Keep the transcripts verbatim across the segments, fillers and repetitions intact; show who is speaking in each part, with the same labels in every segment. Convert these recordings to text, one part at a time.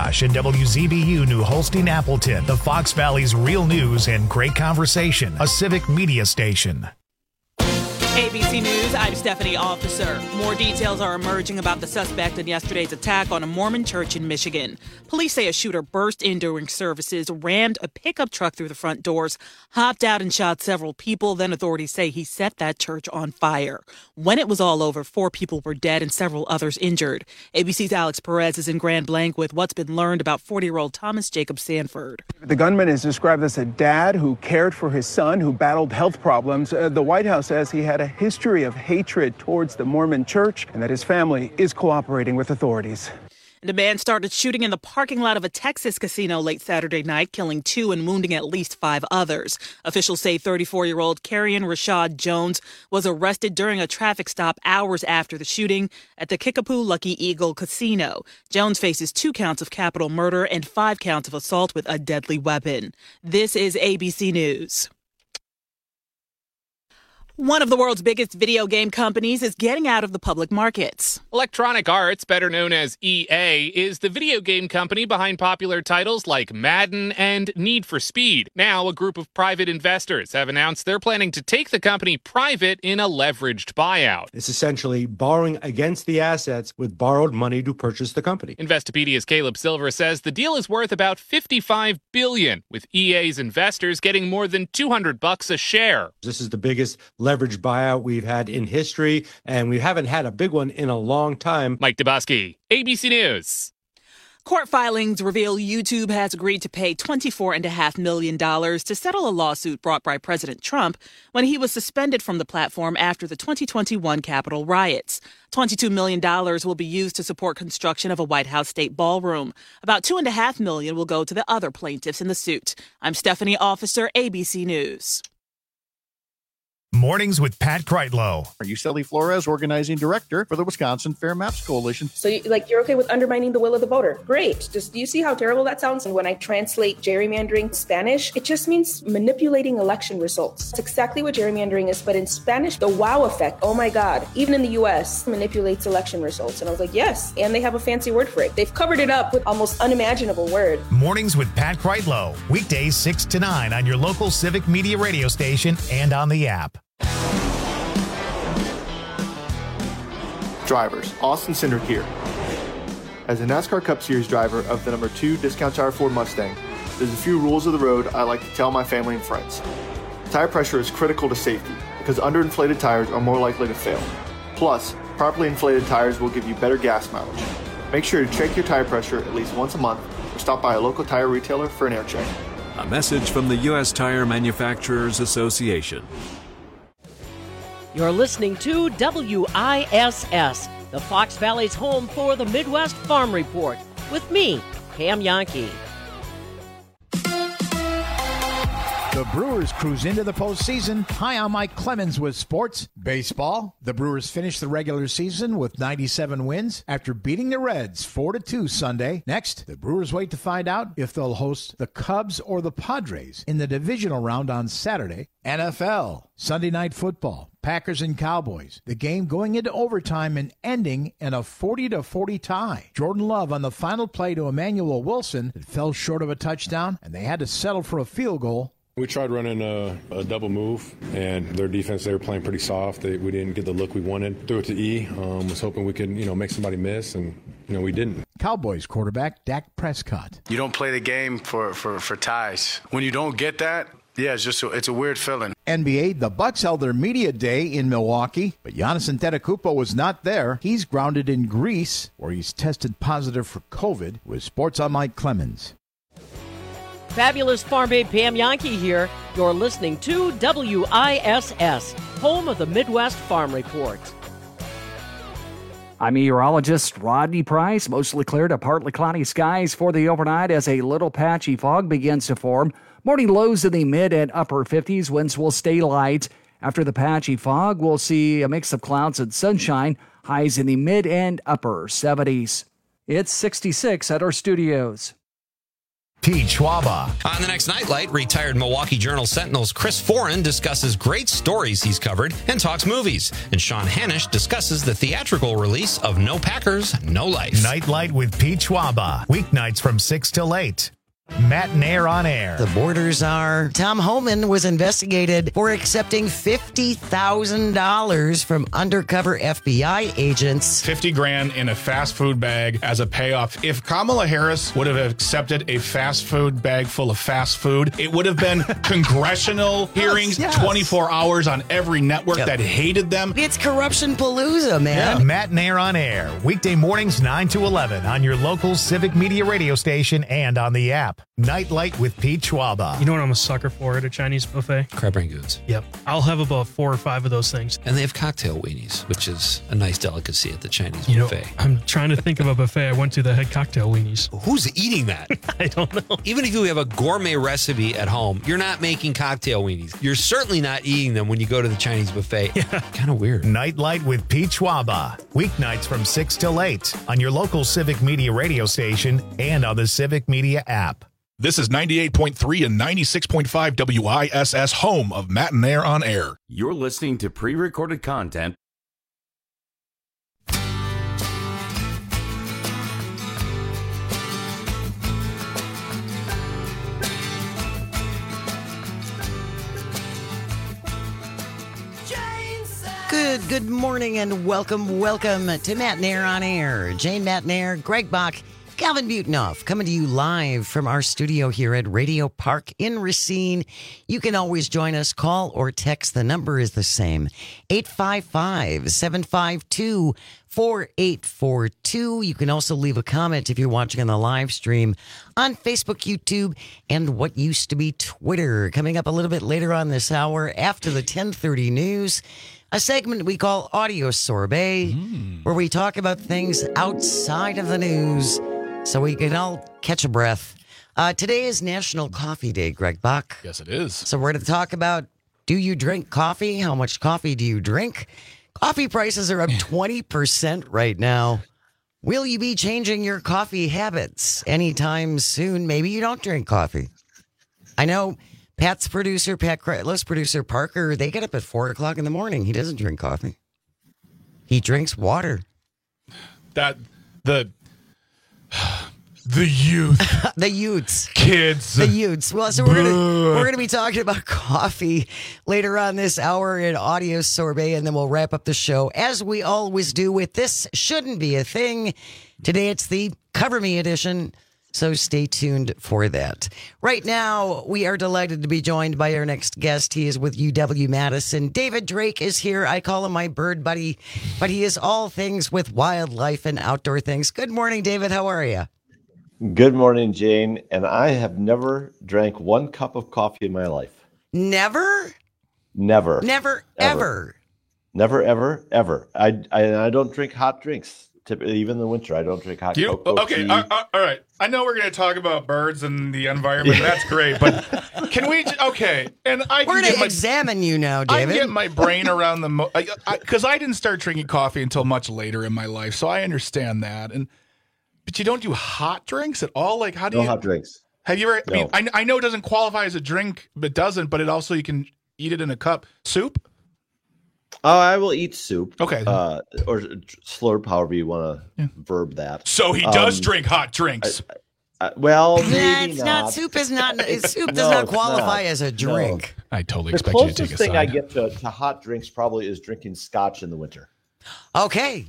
Speaker 1: Oshkosh and W Z B U New Holstein Appleton, the Fox Valley's real news and great conversation, a civic media station.
Speaker 2: A B C News, I'm Stephanie Officer. More details are emerging about the suspect in yesterday's attack on a Mormon church in Michigan. Police say a shooter burst in during services, rammed a pickup truck through the front doors, hopped out and shot several people. Then authorities say he set that church on fire. When it was all over, four people were dead and several others injured. A B C's Alex Perez is in Grand Blanc with what's been learned about forty-year-old Thomas Jacob Sanford.
Speaker 3: The gunman is described as a dad who cared for his son who battled health problems. Uh, the White House says he had a history of hatred towards the Mormon church and that his family is cooperating with authorities.
Speaker 2: And a man started shooting in the parking lot of a Texas casino late Saturday night, killing two and wounding at least five others. Officials say thirty-four-year-old Carrion Rashad Jones was arrested during a traffic stop hours after the shooting at the Kickapoo Lucky Eagle Casino. Jones faces two counts of capital murder and five counts of assault with a deadly weapon. This is A B C News. One of the world's biggest video game companies is getting out of the public markets.
Speaker 4: Electronic Arts, better known as E A, is the video game company behind popular titles like Madden and Need for Speed. Now, a group of private investors have announced they're planning to take the company private in a leveraged buyout.
Speaker 5: It's essentially borrowing against the assets with borrowed money to purchase the company.
Speaker 4: Investopedia's Caleb Silver says the deal is worth about fifty-five billion dollars, with E A's investors getting more than two hundred bucks a share.
Speaker 5: This is the biggest leverage buyout we've had in history, and we haven't had a big one in a long time.
Speaker 4: Mike Dubosky, A B C News.
Speaker 2: Court filings reveal YouTube has agreed to pay twenty-four point five million dollars to settle a lawsuit brought by President Trump when he was suspended from the platform after the twenty twenty-one Capitol riots. twenty-two million dollars will be used to support construction of a White House state ballroom. About two point five million dollars will go to the other plaintiffs in the suit. I'm Stephanie Officer, A B C News.
Speaker 1: Mornings with Pat Kreitlow.
Speaker 6: Are you Uceli Flores, organizing director for the Wisconsin Fair Maps Coalition?
Speaker 7: So, you, like, you're okay with undermining the will of the voter? Great. Just, do you see how terrible that sounds? And when I translate gerrymandering Spanish, it just means manipulating election results. It's exactly what gerrymandering is, but in Spanish, the wow effect. Oh my God. Even in the U S, manipulates election results. And I was like, yes. And they have a fancy word for it. They've covered it up with almost unimaginable word.
Speaker 1: Mornings with Pat Kreitlow. Weekdays six to nine on your local civic media radio station and on the app.
Speaker 8: Drivers, Austin Cindric here. As a NASCAR Cup Series driver of the number two Discount Tire Ford Mustang, there's a few rules of the road I like to tell my family and friends. Tire pressure is critical to safety because underinflated tires are more likely to fail. Plus, properly inflated tires will give you better gas mileage. Make sure to check your tire pressure at least once a month or stop by a local tire retailer for an air check.
Speaker 9: A message from the U S Tire Manufacturers Association.
Speaker 10: You're listening to W I S S, the Fox Valley's home for the Midwest Farm Report, with me, Pam Yankee.
Speaker 11: The Brewers cruise into the postseason. Hi, I'm Mike Clemens with sports. Baseball. The Brewers finished the regular season with ninety-seven wins after beating the Reds four to two Sunday. Next, the Brewers wait to find out if they'll host the Cubs or the Padres in the divisional round on Saturday. N F L. Sunday Night Football. Packers and Cowboys. The game going into overtime and ending in a forty to forty tie. Jordan Love on the final play to Emmanuel Wilson. It fell short of a touchdown, and they had to settle for a field goal.
Speaker 12: We tried running a, a double move, and their defense, they were playing pretty soft. They, we didn't get the look we wanted. Threw it to E. Um, was hoping we could, you know, make somebody miss, and, you know, we didn't.
Speaker 11: Cowboys quarterback Dak Prescott.
Speaker 13: You don't play the game for, for, for ties. When you don't get that, yeah, it's just a, it's a weird feeling.
Speaker 11: N B A, the Bucks held their media day in Milwaukee, but Giannis Antetokounmpo was not there. He's grounded in Greece, where he's tested positive for COVID. With Sports, I'm Mike Clemens.
Speaker 10: Fabulous Farm Babe Pam Yankee here. You're listening to W I S S, home of the Midwest Farm Report.
Speaker 14: I'm meteorologist Rodney Price. Mostly clear to partly cloudy skies for the overnight as a little patchy fog begins to form. Morning lows in the mid and upper fifties. Winds will stay light. After the patchy fog, we'll see a mix of clouds and sunshine. Highs in the mid and upper seventies. It's sixty-six at our studios.
Speaker 1: Pete Schwaba.
Speaker 15: On the next Nightlight, retired Milwaukee Journal Sentinel's Chris Foran discusses great stories he's covered and talks movies. And Sean Hanish discusses the theatrical release of No Packers, No Life.
Speaker 1: Nightlight with Pete Schwaba. Weeknights from six till eight. Matt and Air on Air.
Speaker 16: The borders are. Tom Homan was investigated for accepting fifty thousand dollars from undercover F B I agents.
Speaker 17: fifty grand in a fast food bag as a payoff. If Kamala Harris would have accepted a fast food bag full of fast food, it would have been congressional hearings, yes, yes. twenty-four hours on every network yep. that hated them.
Speaker 16: It's corruption palooza, man.
Speaker 1: Yeah. Matt and Air on Air. Weekday mornings nine to eleven on your local Civic Media radio station and on the app. Nightlight with Pete Schwaba.
Speaker 18: You know what I'm a sucker for at a Chinese buffet?
Speaker 15: Crab rangoons.
Speaker 18: Yep. I'll have about four or five of those things.
Speaker 15: And they have cocktail weenies, which is a nice delicacy at the Chinese
Speaker 18: you
Speaker 15: buffet.
Speaker 18: Know, I'm trying to think of a buffet I went to that had cocktail weenies.
Speaker 15: Who's eating that?
Speaker 18: I don't know.
Speaker 15: Even if you have a gourmet recipe at home, you're not making cocktail weenies. You're certainly not eating them when you go to the Chinese buffet.
Speaker 18: Yeah.
Speaker 15: Kind of weird.
Speaker 1: Nightlight with Pete Schwaba. Weeknights from six till eight on your local Civic Media radio station and on the Civic Media app.
Speaker 17: This is ninety-eight point three and ninety-six point five W I S S, home of Matt and Air on Air.
Speaker 19: You're listening to pre-recorded content.
Speaker 16: Good, good morning and welcome, welcome to Matt and Air on Air. Jane Matt and Air, Greg Bach, Calvin Butenoff, coming to you live from our studio here at Radio Park in Racine. You can always join us, call or text. The number is the same, eight five five, seven five two, four eight four two. You can also leave a comment if you're watching on the live stream on Facebook, YouTube, and what used to be Twitter. Coming up a little bit later on this hour after the ten thirty news, a segment we call Audio Sorbet, mm. where we talk about things outside of the news so we can all catch a breath. Uh, today is National Coffee Day, Greg Bach.
Speaker 17: Yes, it is.
Speaker 16: So we're going to talk about, do you drink coffee? How much coffee do you drink? Coffee prices are up twenty percent right now. Will you be changing your coffee habits anytime soon? Maybe you don't drink coffee. I know Pat's producer, Pat Kreitler's producer, Parker, they get up at four o'clock in the morning. He doesn't drink coffee. He drinks water.
Speaker 17: That, the... The youth.
Speaker 16: the youths.
Speaker 17: Kids.
Speaker 16: The youths. Well, so we're going to we're gonna be talking about coffee later on this hour in Audio Sorbet, and then we'll wrap up the show, as we always do, with This Shouldn't Be a Thing. Today it's the Cover Me edition, so stay tuned for that. Right now, we are delighted to be joined by our next guest. He is with U W-Madison. David Drake is here. I call him my bird buddy, but he is all things with wildlife and outdoor things. Good morning, David. How are you?
Speaker 20: Good morning, Jane. And I have never drank one cup of coffee in my life.
Speaker 16: Never?
Speaker 20: Never.
Speaker 16: Never, ever. ever.
Speaker 20: Never, ever, ever. I, I I don't drink hot drinks. Typically, even in the winter, I don't drink hot
Speaker 17: you,
Speaker 20: cocoa
Speaker 17: Okay,
Speaker 20: tea.
Speaker 17: uh, uh, all right. I know we're going to talk about birds and the environment. That's great, but can we? Okay, and I
Speaker 16: we're going to examine you now, David.
Speaker 17: I get my brain around the mo- because I, I, I didn't start drinking coffee until much later in my life, so I understand that. And but you don't do hot drinks at all. Like how do
Speaker 20: no
Speaker 17: you?
Speaker 20: hot drinks.
Speaker 17: Have you ever?
Speaker 20: No.
Speaker 17: I mean, I, I know it doesn't qualify as a drink, but it doesn't. But it also you can eat it in a cup. Soup.
Speaker 20: Oh, I will eat soup.
Speaker 17: Okay.
Speaker 20: Uh, or slurp, however you want to yeah. verb that.
Speaker 17: So he does
Speaker 20: um,
Speaker 17: drink hot drinks.
Speaker 20: I, I, well, maybe
Speaker 16: nah, it's
Speaker 20: not.
Speaker 16: not. Soup is not. Soup does
Speaker 20: no,
Speaker 16: not qualify
Speaker 20: not.
Speaker 16: as a drink.
Speaker 20: No.
Speaker 17: I totally
Speaker 20: the
Speaker 17: expect you to take a
Speaker 20: closest thing
Speaker 17: side.
Speaker 20: I get to, to hot drinks probably is drinking scotch in the winter.
Speaker 16: Okay.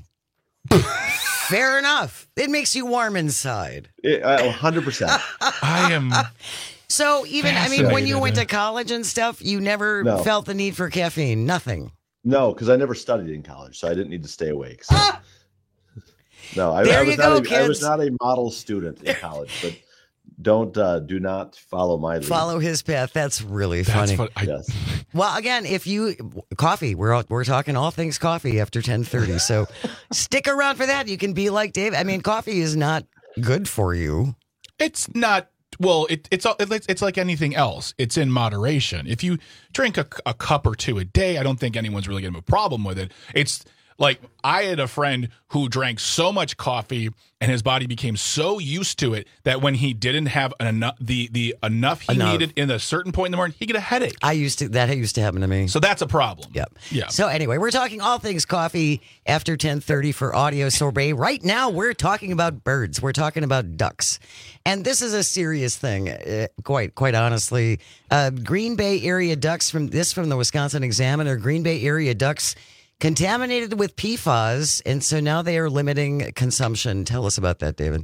Speaker 16: Fair enough. It makes you warm inside.
Speaker 20: It, uh, one hundred percent.
Speaker 17: I am.
Speaker 16: So even, I mean, when you went to college and stuff, you never no. felt the need for caffeine? Nothing?
Speaker 20: No, because I never studied in college, so I didn't need to stay awake. So. Ah! No, I,
Speaker 16: there
Speaker 20: I, was
Speaker 16: you go,
Speaker 20: not a,
Speaker 16: kids.
Speaker 20: I was not a model student in college, but don't, uh, do not follow my lead.
Speaker 16: Follow his path. That's really
Speaker 17: That's
Speaker 16: funny.
Speaker 17: What I,
Speaker 20: yes.
Speaker 16: Well, again, if you, coffee, we're all, we're talking all things coffee after ten thirty, so stick around for that. You can be like Dave. I mean, coffee is not good for you.
Speaker 17: It's not. Well, it, it's it's it's like anything else. It's in moderation. If you drink a, a cup or two a day, I don't think anyone's really going to have a problem with it. It's Like, I had a friend who drank so much coffee and his body became so used to it that when he didn't have an enough the the enough he
Speaker 16: Enough.
Speaker 17: needed in a certain point in the morning, he get a headache.
Speaker 16: I used to that used to happen to me.
Speaker 17: So that's a problem.
Speaker 16: Yep.
Speaker 17: Yeah.
Speaker 16: So anyway, we're talking all things coffee after ten thirty for Audio Sorbet. Right now, we're talking about birds. We're talking about ducks, and this is a serious thing. Uh, quite quite honestly, uh, Green Bay area ducks from this from the Wisconsin Examiner. Green Bay area ducks contaminated with P FAS, and so now they are limiting consumption. Tell us about that, David.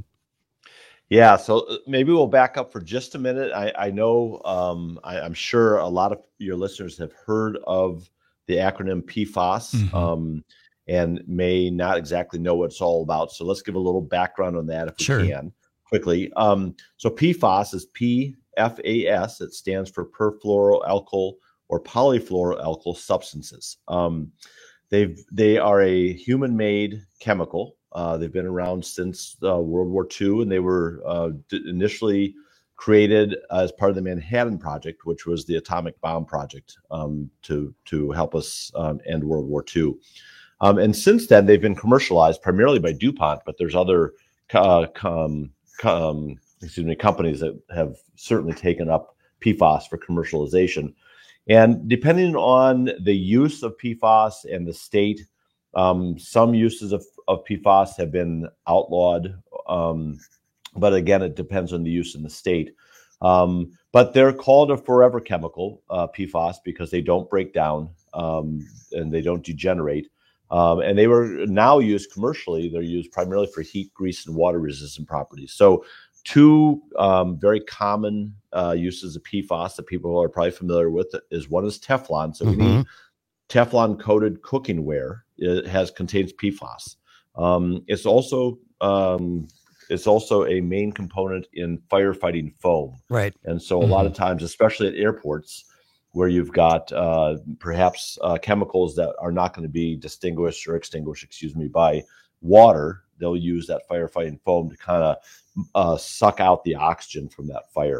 Speaker 20: Yeah, so maybe we'll back up for just a minute. I, I know, um, I, I'm sure a lot of your listeners have heard of the acronym P FAS,
Speaker 17: Mm-hmm.
Speaker 20: um, and may not exactly know what it's all about. So let's give a little background on that if we
Speaker 16: Sure.
Speaker 20: can quickly. Um, so P FAS is P F A S. It stands for perfluoroalkyl or polyfluoroalkyl substances. Um, They've they are a human-made chemical. Uh, they've been around since uh, World War Two, and they were uh, d- initially created as part of the Manhattan Project, which was the atomic bomb project um, to to help us um, end World War Two. Um, and since then, they've been commercialized primarily by DuPont, but there's other uh, com, com, excuse me companies that have certainly taken up P FAS for commercialization. And depending on the use of P FAS and the state, um, some uses of, of P FAS have been outlawed. Um, but again, it depends on the use in the state. Um, but they're called a forever chemical, uh, P FAS, because they don't break down um, and they don't degenerate. Um, and they were now used commercially. They're used primarily for heat, grease, and water resistant properties. So two um, very common uh, uses of P FAS that people are probably familiar with is one is Teflon. So
Speaker 16: Mhm.
Speaker 20: any Teflon coated cooking ware it has contains P FAS. Um, it's also um, it's also a main component in firefighting foam.
Speaker 16: Right.
Speaker 20: And so a lot of times, especially at airports, where you've got uh, perhaps uh, chemicals that are not going to be distinguished or extinguished, excuse me, by water, they'll use that firefighting foam to kind of uh, suck out the oxygen from that fire.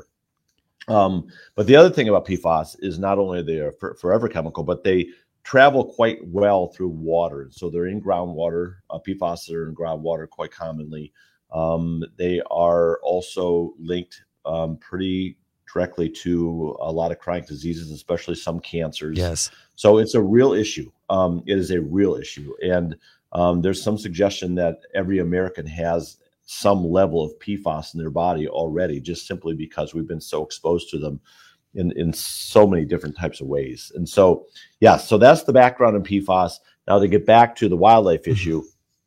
Speaker 20: Um, but the other thing about P FAS is not only they're a forever chemical, but they travel quite well through water. So they're in groundwater. Uh, P FAS are in groundwater quite commonly. Um, they are also linked um, pretty directly to a lot of chronic diseases, especially some cancers.
Speaker 16: Yes.
Speaker 20: So it's a real issue. Um, it is a real issue. And um, there's some suggestion that every American has some level of P FAS in their body already, just simply because we've been so exposed to them in, in so many different types of ways. And so, yeah, so that's the background in P FAS. Now to get back to the wildlife issue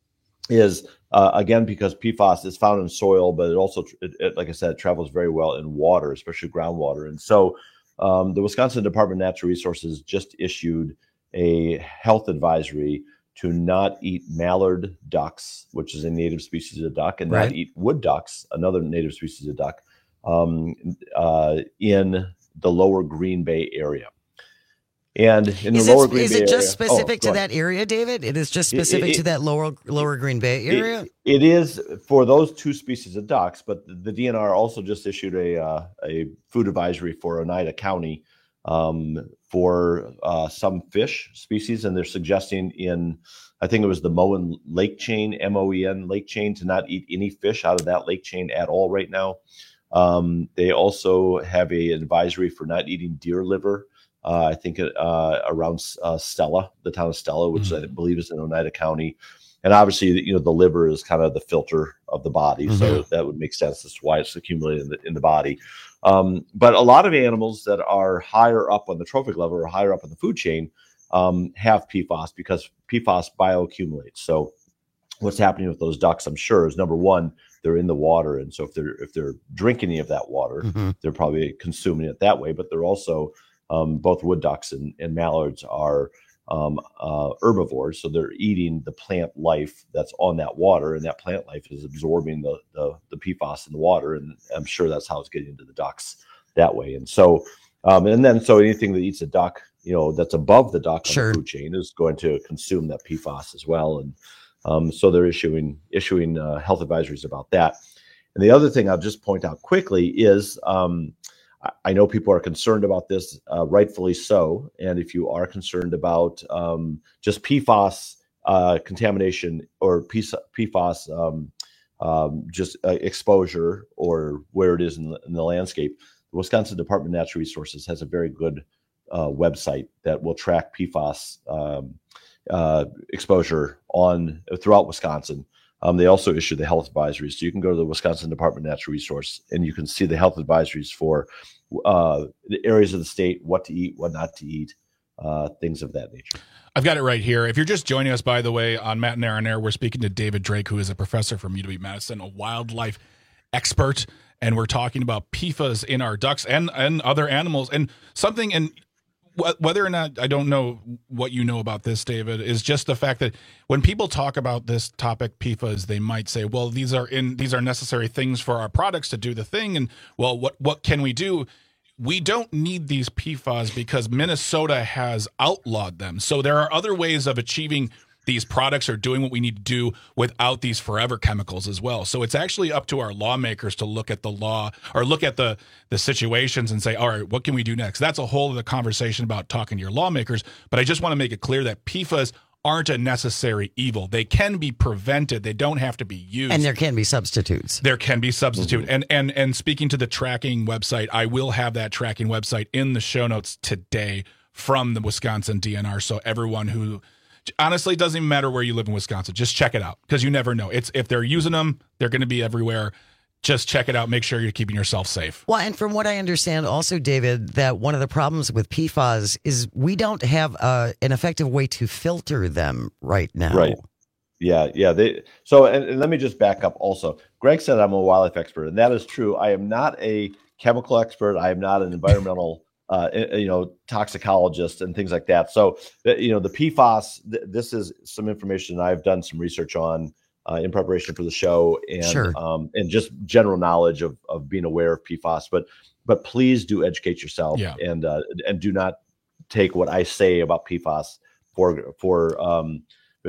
Speaker 20: is, uh, again, because P FAS is found in soil, but it also, it, it, like I said, it travels very well in water, especially groundwater. And so um, the Wisconsin Department of Natural Resources just issued a health advisory to not eat mallard ducks, which is a native species of duck, and
Speaker 16: Right.
Speaker 20: not eat wood ducks, another native species of duck, um, uh, in the lower Green Bay area. And in
Speaker 16: Is
Speaker 20: the lower
Speaker 16: it,
Speaker 20: Green
Speaker 16: is
Speaker 20: Bay
Speaker 16: it
Speaker 20: area,
Speaker 16: just specific
Speaker 20: oh, go
Speaker 16: to
Speaker 20: ahead.
Speaker 16: that area, David? It is just
Speaker 20: It-
Speaker 16: specific
Speaker 20: it-
Speaker 16: to that lower lower Green Bay area?
Speaker 20: It, it is for those two species of ducks, but the, the D N R also just issued a uh, a food advisory for Oneida County um, for uh, some fish species, and they're suggesting in, I think it was the Moen Lake Chain, M O E N Lake Chain, to not eat any fish out of that lake chain at all right now. Um, they also have a advisory for not eating deer liver. Uh, I think uh, around uh, Stella, the town of Stella, which mm-hmm. I believe is in Oneida County. And obviously, you know, the liver is kind of the filter of the body. Mm-hmm. So that would make sense as to why it's accumulated in the, in the body. Um, but a lot of animals that are higher up on the trophic level or higher up on the food chain um, have P FAS because P FAS bioaccumulates. So what's happening with those ducks, I'm sure, is number one, they're in the water. And so if they're, if they're drinking any of that water, mm-hmm. they're probably consuming it that way. But they're also Um, both wood ducks and, and mallards are um, uh, herbivores, so they're eating the plant life that's on that water, and that plant life is absorbing the, the the P FAS in the water, and I'm sure that's how it's getting into the ducks that way. And so, um, and then so anything that eats a duck, you know, that's above the duck on
Speaker 16: Sure.
Speaker 20: the food chain is going to consume that P FAS as well, and um, so they're issuing issuing uh, health advisories about that. And the other thing I'll just point out quickly is. Um, I know people are concerned about this, uh, rightfully so. And if you are concerned about um, just P FAS uh, contamination or P FAS um, um, just uh, exposure or where it is in the, in the landscape, the Wisconsin Department of Natural Resources has a very good uh, website that will track P FAS um, uh, exposure on throughout Wisconsin. Um, they also issue the health advisories. So you can go to the Wisconsin Department of Natural Resources and you can see the health advisories for uh, the areas of the state, what to eat, what not to eat, uh, things of that nature.
Speaker 17: I've got it right here. If you're just joining us, by the way, on Matt and Air on Air, we're speaking to David Drake, who is a professor from U W-Madison, a wildlife expert, and we're talking about P FAS in our ducks and, and other animals. And something, and whether or not, I don't know what you know about this, David, is just the fact that when people talk about this topic, P FAS, they might say, well, these are in these are necessary things for our products to do the thing. And, well, what, what can we do? We don't need these P FAS because Minnesota has outlawed them. So there are other ways of achieving these products or doing what we need to do without these forever chemicals as well. So it's actually up to our lawmakers to look at the law or look at the, the situations and say, all right, what can we do next? That's a whole other conversation about talking to your lawmakers. But I just want to make it clear that P FAS aren't a necessary evil. They can be prevented. They don't have to be used.
Speaker 16: And there can be substitutes.
Speaker 17: There can be substitute. Mm-hmm. And and and speaking to the tracking website, I will have that tracking website in the show notes today from the Wisconsin D N R. So everyone who honestly, it doesn't even matter where you live in Wisconsin. Just check it out because you never know. It's if they're using them, they're going to be everywhere. Just check it out. Make sure you're keeping yourself safe.
Speaker 16: Well, and from what I understand also, David, that one of the problems with P FAS is we don't have uh, an effective way to filter them right now.
Speaker 20: Right. Yeah, yeah. They so, and, and let me just back up also. Greg said I'm a wildlife expert, and that is true. I am not a chemical expert. I am not an environmental Uh, you know, toxicologist and things like that. So, you know, the P FAS, th- this is some information I've done some research on uh, in preparation for the show and
Speaker 16: sure.
Speaker 20: um, and just general knowledge of of being aware of P FAS. But but please do educate yourself
Speaker 17: yeah.
Speaker 20: and uh, and do not take what I say about P FAS for for um,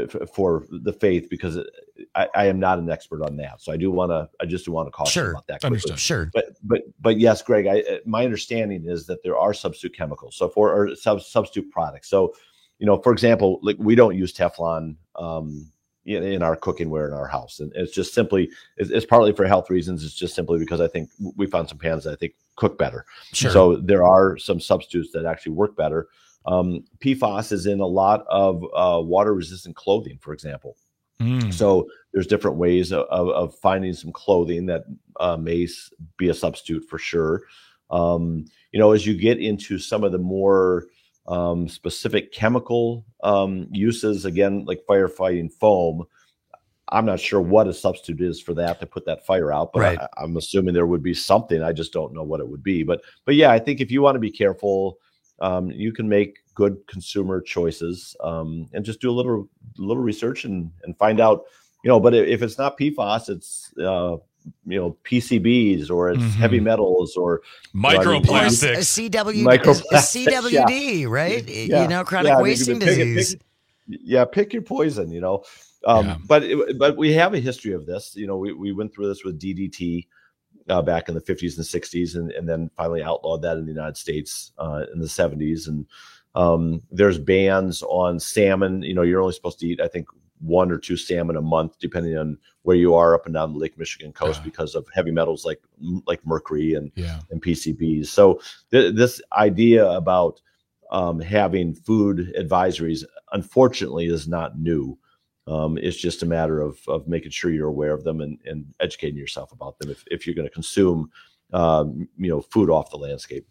Speaker 20: for the faith because I, I am not an expert on that. So I do want to, I just do want to caution
Speaker 16: sure.
Speaker 20: about that.
Speaker 17: Understood.
Speaker 16: Sure.
Speaker 20: But, but, but yes, Greg, I, my understanding is that there are substitute chemicals. So for, or sub, substitute products. So, you know, for example, like we don't use Teflon um, in, in our cooking ware in our house. And it's just simply, it's, it's partly for health reasons. It's just simply because I think we found some pans that I think cook better.
Speaker 16: Sure.
Speaker 20: So there are some substitutes that actually work better. Um, P FAS is in a lot of uh, water-resistant clothing, for example.
Speaker 17: Mm.
Speaker 20: So there's different ways of, of, of finding some clothing that uh, may be a substitute for sure. Um, you know, as you get into some of the more um, specific chemical um, uses, again, like firefighting foam, I'm not sure what a substitute is for that to put that fire out, but
Speaker 16: right.
Speaker 20: I, I'm assuming there would be something. I just don't know what it would be. But, but yeah, I think if you want to be careful, Um, you can make good consumer choices um, and just do a little little research and, and find out, you know, but if it's not P FAS, it's, uh, you know, P C Bs or it's
Speaker 17: mm-hmm.
Speaker 20: heavy metals or
Speaker 17: microplastics,
Speaker 16: you know, I mean, C W,
Speaker 20: microplastics
Speaker 16: C W D,
Speaker 20: yeah.
Speaker 16: right?
Speaker 20: Yeah.
Speaker 16: You know, chronic
Speaker 20: yeah,
Speaker 16: wasting
Speaker 20: pick,
Speaker 16: disease.
Speaker 20: Pick, yeah, pick your poison, you know. Um,
Speaker 17: yeah.
Speaker 20: But it, but we have a history of this. You know, we, we went through this with D D T. Uh, back in the fifties and sixties, and, and then finally outlawed that in the United States uh, in the seventies. And um, there's bans on salmon. You know, you're only supposed to eat, I think, one or two salmon a month, depending on where you are up and down the Lake Michigan coast, yeah. because of heavy metals like like mercury and
Speaker 17: yeah.
Speaker 20: and P C Bs. So th- this idea about um, having food advisories, unfortunately, is not new. Um, it's just a matter of of making sure you're aware of them and, and educating yourself about them if, if you're going to consume, um, you know, food off the landscape.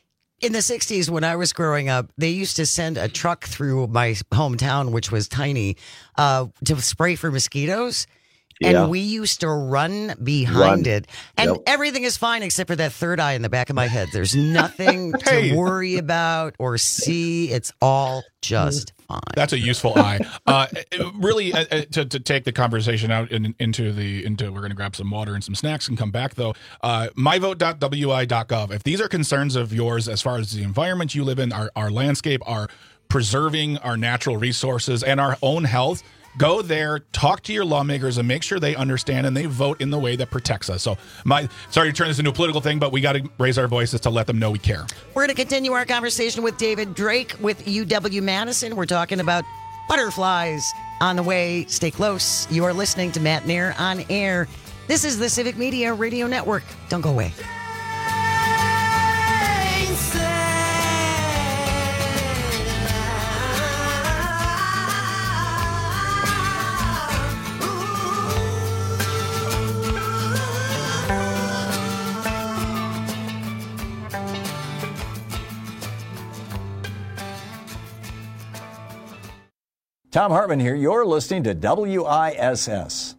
Speaker 16: In the sixties, when I was growing up, they used to send a truck through my hometown, which was tiny, uh, to spray for mosquitoes. And
Speaker 20: Yeah.
Speaker 16: we used to run behind
Speaker 20: Run.
Speaker 16: it. And
Speaker 20: Yep.
Speaker 16: everything is fine except for that third eye in the back of my head. There's nothing
Speaker 17: Hey.
Speaker 16: to worry about or see. It's all just fine.
Speaker 17: That's a useful eye. Uh, it- really, uh, uh, to, to take the conversation out in, into the into, we're going to grab some water and some snacks and come back though. Uh, my vote dot w i dot gov. If these are concerns of yours as far as the environment you live in, our our landscape, our preserving our natural resources, and our own health. Go there, talk to your lawmakers, and make sure they understand and they vote in the way that protects us. So, my sorry to turn this into a political thing, but we got to raise our voices to let them know we care.
Speaker 16: We're going to continue our conversation with David Drake with U W Madison. We're talking about butterflies on the way. Stay close. You are listening to Matt Nair on Air. This is the Civic Media Radio Network. Don't go away.
Speaker 21: Tom Hartman here. You're listening to W I S S.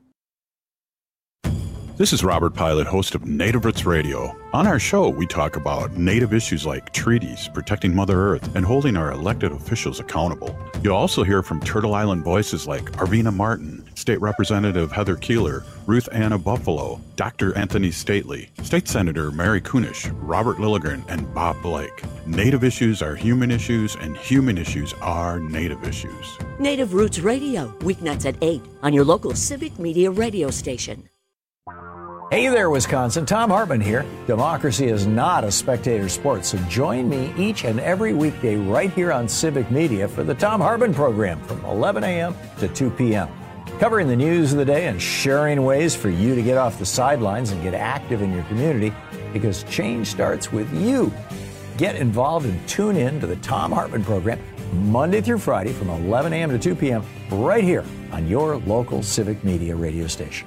Speaker 22: This is Robert Pilot, host of Native Roots Radio. On our show, we talk about Native issues like treaties, protecting Mother Earth, and holding our elected officials accountable. You'll also hear from Turtle Island voices like Arvina Martin, State Representative Heather Keeler, Ruth Anna Buffalo, Doctor Anthony Stately, State Senator Mary Kunish, Robert Lilligren, and Bob Blake. Native issues are human issues, and human issues are Native issues.
Speaker 23: Native Roots Radio, weeknights at eight on your local Civic Media radio station.
Speaker 21: Hey there, Wisconsin. Tom Hartman here. Democracy is not a spectator sport, so join me each and every weekday right here on Civic Media for the Tom Hartman program from eleven a.m. to two p.m. Covering the news of the day and sharing ways for you to get off the sidelines and get active in your community, because change starts with you. Get involved and tune in to the Tom Hartman program Monday through Friday from eleven a.m. to two p.m. right here on your local Civic Media radio station.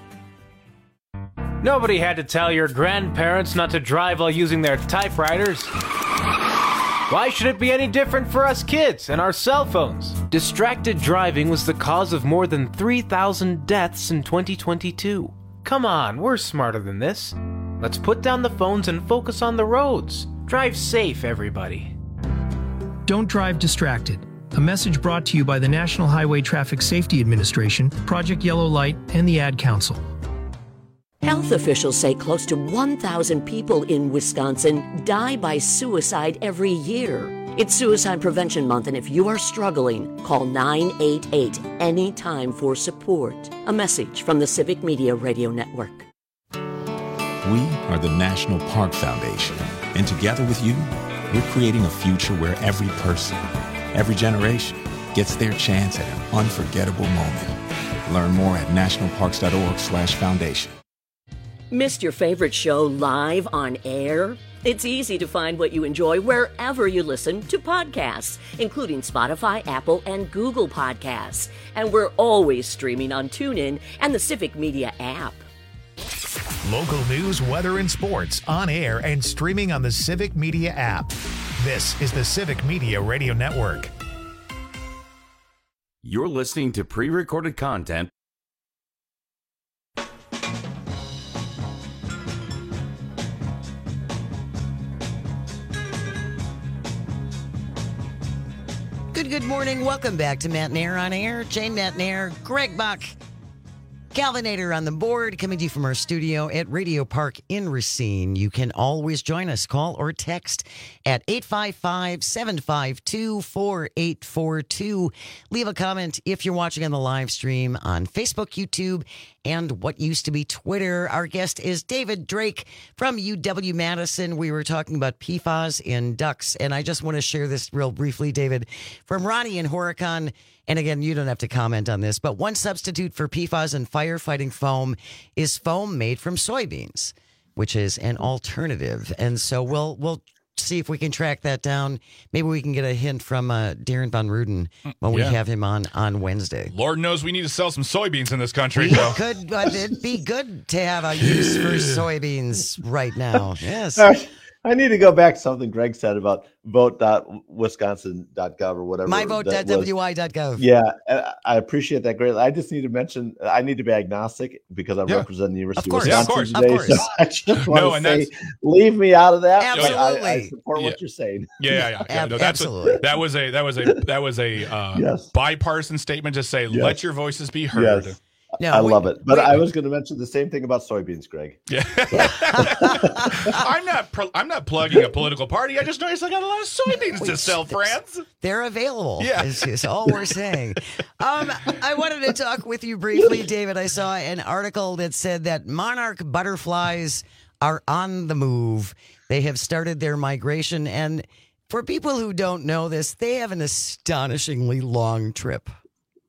Speaker 24: Nobody had to tell your grandparents not to drive while using their typewriters. Why should it be any different for us kids and our cell phones? Distracted driving was the cause of more than three thousand deaths in twenty twenty-two. Come on, we're smarter than this. Let's put down the phones and focus on the roads. Drive safe, everybody.
Speaker 25: Don't drive distracted. A message brought to you by the National Highway Traffic Safety Administration, Project Yellow Light, and the Ad Council.
Speaker 23: Health officials say close to one thousand people in Wisconsin die by suicide every year. It's Suicide Prevention Month, and if you are struggling, call nine eight eight anytime for support. A message from the Civic Media Radio Network.
Speaker 26: We are the National Park Foundation, and together with you, we're creating a future where every person, every generation, gets their chance at an unforgettable moment. Learn more at nationalparks.org slash foundation.
Speaker 23: Missed your favorite show live on air? It's easy to find what you enjoy wherever you listen to podcasts, including Spotify, Apple, and Google Podcasts. And we're always streaming on TuneIn and the Civic Media app.
Speaker 1: Local news, weather, and sports on air and streaming on the Civic Media app. This is the Civic Media Radio Network.
Speaker 19: You're listening to pre-recorded content.
Speaker 16: Good, good morning. Welcome back to Matt Nair on Air. Jane Matt Nair, Greg Buck, Calvinator on the board, coming to you from our studio at Radio Park in Racine. You can always join us. Call or text at eight five five, seven five two, four eight four two. Leave a comment if you're watching on the live stream on Facebook, YouTube, and what used to be Twitter. Our guest is David Drake from U W-Madison. We were talking about P FAS in ducks, and I just want to share this real briefly, David, from Ronnie in Horicon. And again, you don't have to comment on this, but one substitute for P FAS and firefighting foam is foam made from soybeans, which is an alternative. And so we'll we'll see if we can track that down. Maybe we can get a hint from uh, Darren Von Ruden when we
Speaker 17: Yeah.
Speaker 16: have him on on Wednesday.
Speaker 17: Lord knows we need to sell some soybeans in this country.
Speaker 16: We
Speaker 17: So.
Speaker 16: could, but it'd be good to have a use for soybeans right now. Yes.
Speaker 20: I need to go back to something Greg said about vote dot wisconsin dot gov or whatever.
Speaker 16: my vote dot w i dot gov.
Speaker 20: Yeah, and I appreciate that greatly. I just need to mention I need to be agnostic because I'm
Speaker 17: Yeah.
Speaker 20: representing the University of,
Speaker 16: course.
Speaker 20: Wisconsin
Speaker 17: Yeah, of course.
Speaker 20: today.
Speaker 16: Of course.
Speaker 20: So I just want
Speaker 17: No,
Speaker 20: to
Speaker 17: and
Speaker 20: say,
Speaker 17: that's-
Speaker 20: leave me out of that. but I, I
Speaker 16: Absolutely.
Speaker 20: support
Speaker 17: Yeah.
Speaker 20: what you're saying.
Speaker 17: Yeah, yeah, yeah. yeah. No, that's
Speaker 16: Absolutely.
Speaker 17: A, that was a that was a that was a uh,
Speaker 20: Yes.
Speaker 17: bipartisan statement to say
Speaker 20: Yes.
Speaker 17: let your voices be heard.
Speaker 20: Yes.
Speaker 16: No,
Speaker 20: I
Speaker 16: we-
Speaker 20: love it. But
Speaker 16: we-
Speaker 20: I was going to mention the same thing about soybeans, Greg.
Speaker 17: Yeah. I'm not pro- I'm not plugging a political party. I just noticed I got a lot of soybeans to sell, friends.
Speaker 16: They're available.
Speaker 17: Yeah.
Speaker 16: Is, is all we're saying. Um, I wanted to talk with you briefly, David. I saw an article that said that monarch butterflies are on the move. They have started their migration. And for people who don't know this, they have an astonishingly long trip.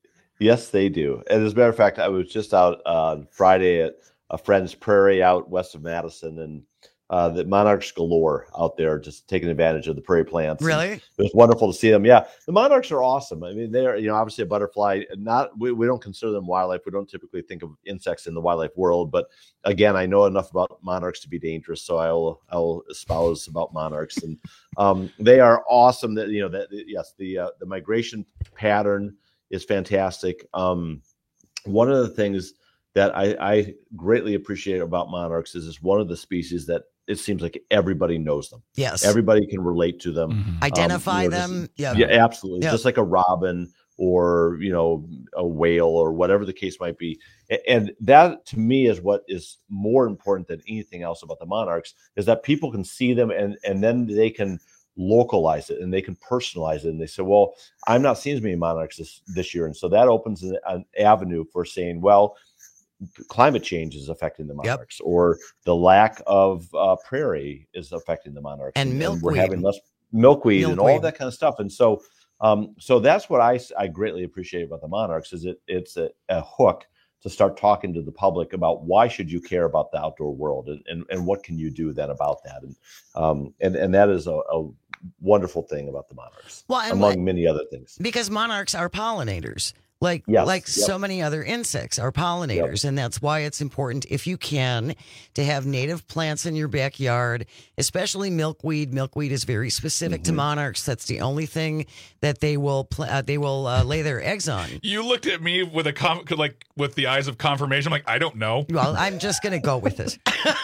Speaker 20: Yes, they do. And as a matter of fact, I was just out on Friday at a friend's prairie out west of Madison, and uh, the monarchs galore out there, just taking advantage of the prairie plants.
Speaker 16: Really?
Speaker 20: And it was wonderful to see them. Yeah, the monarchs are awesome. I mean, they're, you know, obviously a butterfly. Not we, we don't consider them wildlife. We don't typically think of insects in the wildlife world. But again, I know enough about monarchs to be dangerous, so I'll I'll espouse about monarchs. And um, they are awesome. That you know that yes, the uh, the migration pattern is fantastic. Um, one of the things that I, I greatly appreciate about monarchs is it's one of the species that it seems like everybody knows them.
Speaker 16: Yes.
Speaker 20: Everybody can relate to them.
Speaker 16: Mm-hmm. Identify
Speaker 20: um, you know,
Speaker 16: them.
Speaker 20: Just,
Speaker 16: yeah.
Speaker 20: Yeah, absolutely.
Speaker 16: Yep.
Speaker 20: Just like a robin or, you know, a whale or whatever the case might be. And that to me is what is more important than anything else about the monarchs, is that people can see them and, and then they can localize it and they can personalize it. And they say, well, I'm not seeing as many monarchs this, this year. And so that opens an, an avenue for saying, well, climate change is affecting the monarchs, yep. or the lack of uh, prairie is affecting the monarchs,
Speaker 16: and, and milkweed.
Speaker 20: We're having less milkweed, milkweed and all that kind of stuff. And so, um, so that's what I, I greatly appreciate about the monarchs is it it's a, a hook to start talking to the public about why should you care about the outdoor world and, and, and what can you do then about that. And um, and, and that is a, a wonderful thing about the monarchs,
Speaker 16: well, and,
Speaker 20: among many other things.
Speaker 16: Because monarchs are pollinators. Like
Speaker 20: yes,
Speaker 16: like
Speaker 20: yep.
Speaker 16: so many other insects are pollinators, yep. and that's why it's important, if you can, to have native plants in your backyard, especially milkweed. Milkweed is very specific mm-hmm. to monarchs. That's the only thing that they will pl- uh, they will uh, lay their eggs on.
Speaker 17: You looked at me with a com- like with the eyes of confirmation. I'm like, I don't know.
Speaker 16: Well, I'm just gonna go with it.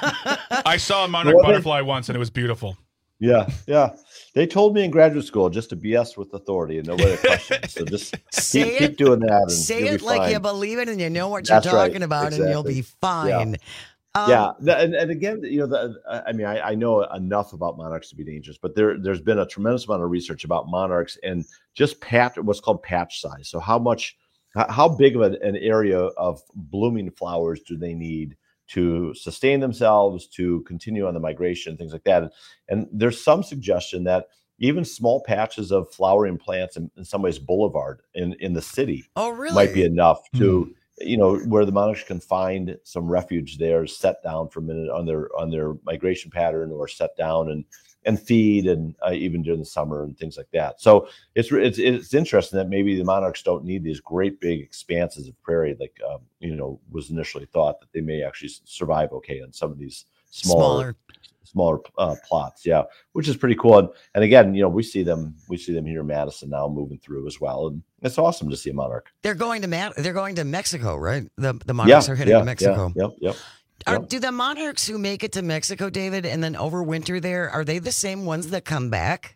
Speaker 17: I saw a monarch well, butterfly once, and it was beautiful.
Speaker 20: Yeah, yeah. They told me in graduate school just to B S with authority and nobody questions. So just
Speaker 16: say
Speaker 20: keep,
Speaker 16: it,
Speaker 20: keep doing that. And
Speaker 16: say
Speaker 20: you'll
Speaker 16: it
Speaker 20: be
Speaker 16: like
Speaker 20: fine.
Speaker 16: you believe it and you know what
Speaker 20: That's
Speaker 16: you're talking
Speaker 20: right.
Speaker 16: about,
Speaker 20: exactly.
Speaker 16: and you'll be fine.
Speaker 20: Yeah,
Speaker 16: um,
Speaker 20: yeah. The, and, and again, you know, the, I mean, I, I know enough about monarchs to be dangerous, but there, there's been a tremendous amount of research about monarchs and just patch, what's called patch size. So how much, how big of an, an area of blooming flowers do they need to sustain themselves, to continue on the migration, things like that. And there's some suggestion that even small patches of flowering plants, in, in some ways boulevard in, in the city,
Speaker 16: oh, really?
Speaker 20: might be enough to,
Speaker 16: mm.
Speaker 20: you know, where the monarchs can find some refuge there, set down for a minute on their on their migration pattern, or set down and and feed, and uh, even during the summer and things like that. So it's it's it's interesting that maybe the monarchs don't need these great big expanses of prairie, like um, you know was initially thought, that they may actually survive okay on some of these smaller smaller, smaller uh, plots. Yeah, which is pretty cool. And, and again, you know, we see them we see them here in Madison now moving through as well, and it's awesome to see a monarch.
Speaker 16: They're going to Mad- They're going to Mexico, right? The the monarchs
Speaker 20: yeah,
Speaker 16: are heading
Speaker 20: yeah,
Speaker 16: to Mexico.
Speaker 20: Yeah, yep, yep.
Speaker 16: Are,
Speaker 20: Yep.
Speaker 16: do the monarchs who make it to Mexico, David, and then overwinter there, are they the same ones that come back?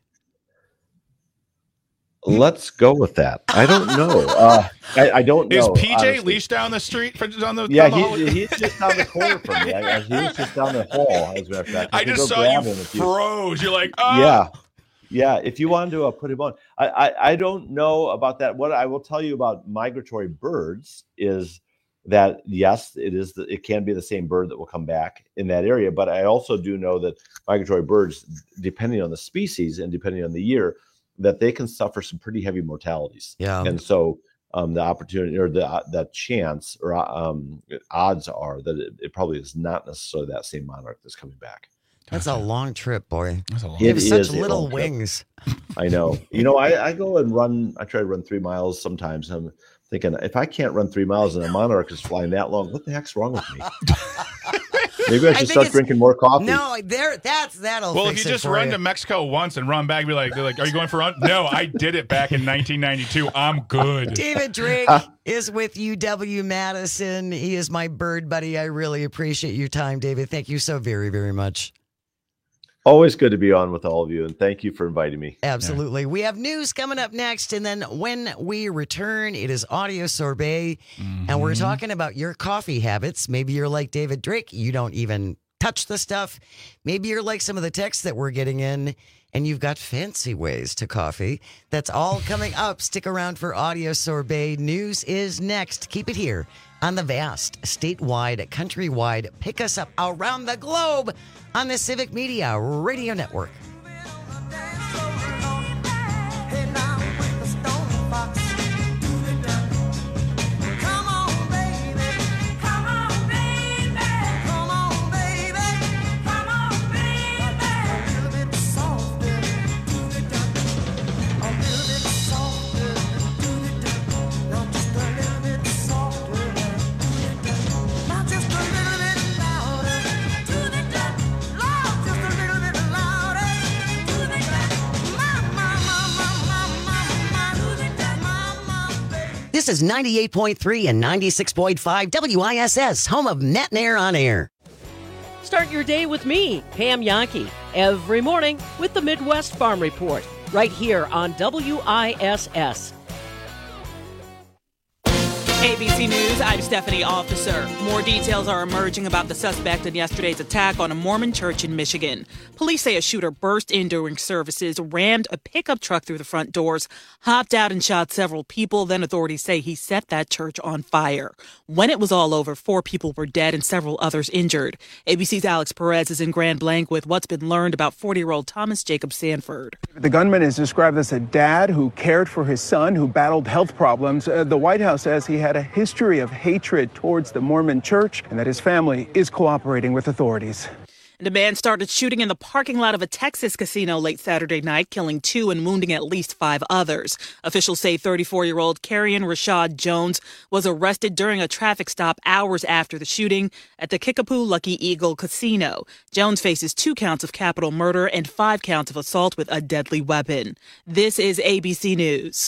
Speaker 20: Let's go with that. I don't know. Uh, I, I don't know.
Speaker 17: Is P J
Speaker 20: honestly.
Speaker 17: Leash down the street for, on the?
Speaker 20: Yeah,
Speaker 17: on the
Speaker 20: he, he's just down the corner from me. I, I, he was just down the hall. As a matter of fact,
Speaker 17: I just saw you froze. You. You're like, oh.
Speaker 20: Yeah, yeah. If you wanted to uh, put him on, I, I, I don't know about that. What I will tell you about migratory birds is that yes, it is. The, it can be the same bird that will come back in that area. But I also do know that migratory birds, depending on the species and depending on the year, that they can suffer some pretty heavy mortalities.
Speaker 16: Yeah,
Speaker 20: and so um, the opportunity or the uh, that chance or um, odds are that it, it probably is not necessarily that same monarch that's coming back.
Speaker 16: That's a long trip, boy.
Speaker 17: That's a long
Speaker 16: you have
Speaker 20: it
Speaker 16: such
Speaker 20: is a
Speaker 16: little
Speaker 20: long
Speaker 16: wings.
Speaker 20: I know. You know, I, I go and run. I try to run three miles sometimes. I'm thinking, if I can't run three miles and a monarch is flying that long, what the heck's wrong with me? Maybe I should I start drinking more coffee.
Speaker 16: No, there. That's that'll.
Speaker 17: Well,
Speaker 16: fix
Speaker 17: if you
Speaker 16: it
Speaker 17: just
Speaker 16: for
Speaker 17: run
Speaker 16: you.
Speaker 17: to Mexico once and run back, be like, they're like, "Are you going for a run?" No, I did it back in nineteen ninety-two. I'm good.
Speaker 16: David Drake is with U W Madison. He is my bird buddy. I really appreciate your time, David. Thank you so very, very much.
Speaker 20: Always good to be on with all of you, and thank you for inviting me.
Speaker 16: Absolutely. Yeah. We have news coming up next, and then when we return, it is Audio Sorbet, mm-hmm. and we're talking about your coffee habits. Maybe you're like David Drake. You don't even touch the stuff. Maybe you're like some of the texts that we're getting in, and you've got fancy ways to coffee. That's all coming up. Stick around for Audio Sorbet. News is next. Keep it here on the vast, statewide, countrywide, pick us up around the globe on the Civic Media Radio Network. This is ninety-eight point three and ninety-six point five W I S S, home of Matt and Air on Air.
Speaker 10: Start your day with me, Pam Yankee, every morning with the Midwest Farm Report, right here on W I S S.
Speaker 2: A B C News, I'm Stephanie Officer. More details are emerging about the suspect in yesterday's attack on a Mormon church in Michigan. Police say a shooter burst in during services, rammed a pickup truck through the front doors, hopped out and shot several people. Then authorities say he set that church on fire. When it was all over, four people were dead and several others injured. A B C's Alex Perez is in Grand Blanc with what's been learned about forty-year-old Thomas Jacob Sanford.
Speaker 3: The gunman is described as a dad who cared for his son who battled health problems. Uh, the White House says he had a history of hatred towards the Mormon church and that his family is cooperating with authorities.
Speaker 2: And a man started shooting in the parking lot of a Texas casino late Saturday night, killing two and wounding at least five others. Officials say thirty-four-year-old Carrion Rashad Jones was arrested during a traffic stop hours after the shooting at the Kickapoo Lucky Eagle Casino. Jones faces two counts of capital murder and five counts of assault with a deadly weapon. This is A B C News.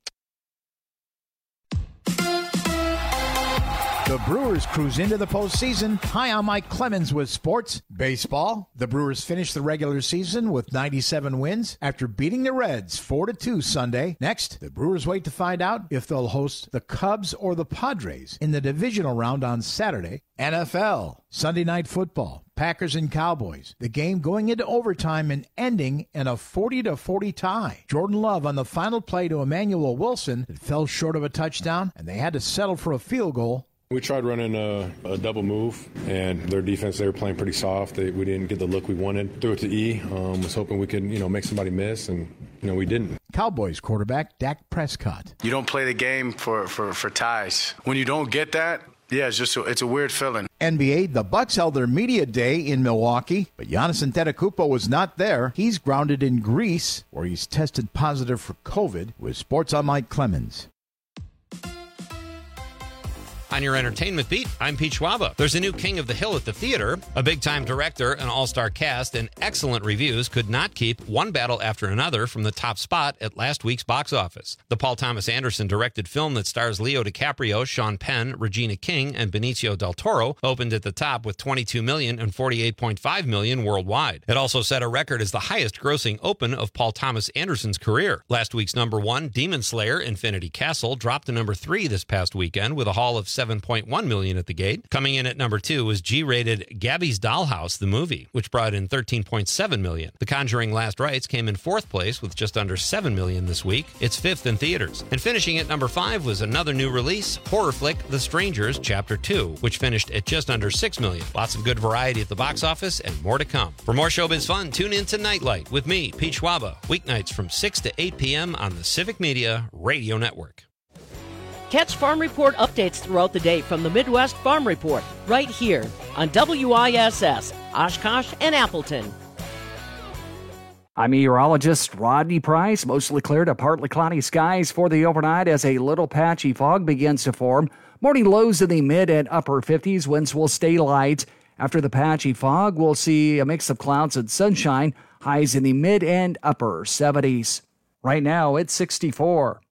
Speaker 11: The Brewers cruise into the postseason. Hi, I'm Mike Clemens with sports. Baseball. The Brewers finished the regular season with ninety-seven wins after beating the Reds four to two Sunday. Next, the Brewers wait to find out if they'll host the Cubs or the Padres in the divisional round on Saturday. N F L. Sunday Night Football. Packers and Cowboys. The game going into overtime and ending in a forty to forty tie. Jordan Love on the final play to Emmanuel Wilson that fell short of a touchdown, and they had to settle for a field goal.
Speaker 12: We tried running a, a double move, and their defense, they were playing pretty soft. They, we didn't get the look we wanted. Threw it to E. Um, was hoping we could, you know, make somebody miss, and, you know, we didn't.
Speaker 11: Cowboys quarterback Dak Prescott.
Speaker 13: You don't play the game for, for, for ties. When you don't get that, yeah, it's just a, it's a weird feeling.
Speaker 11: N B A, the Bucks held their media day in Milwaukee, but Giannis Antetokounmpo was not there. He's grounded in Greece, where he's tested positive for COVID. With Sports, I'm Mike Clemens.
Speaker 15: On your entertainment beat, I'm Pete Schwaba. There's a new King of the Hill at the theater. A big-time director, an all-star cast, and excellent reviews could not keep one battle after another from the top spot at last week's box office. The Paul Thomas Anderson directed film that stars Leo DiCaprio, Sean Penn, Regina King, and Benicio del Toro opened at the top with twenty-two million dollars and forty-eight point five million dollars worldwide. It also set a record as the highest-grossing open of Paul Thomas Anderson's career. Last week's number one, Demon Slayer: Infinity Castle, dropped to number three this past weekend with a haul of seven point one million dollars at the gate. Coming in at number two was G-rated Gabby's Dollhouse, the movie, which brought in thirteen point seven million dollars. The Conjuring: Last Rites came in fourth place with just under seven million dollars this week. It's fifth in theaters. And finishing at number five was another new release, horror flick The Strangers Chapter two, which finished at just under six million dollars. Lots of good variety at the box office and more to come. For more showbiz fun, tune in to Nightlight with me, Pete Schwaba, weeknights from six to eight p.m. on the Civic Media Radio Network.
Speaker 10: Catch Farm Report updates throughout the day from the Midwest Farm Report, right here on W I S S, Oshkosh and Appleton.
Speaker 14: I'm meteorologist Rodney Price. Mostly clear to partly cloudy skies for the overnight as a little patchy fog begins to form. Morning lows in the mid and upper fifties. Winds will stay light. After the patchy fog, we'll see a mix of clouds and sunshine. Highs in the mid and upper seventies. Right now, it's sixty-four.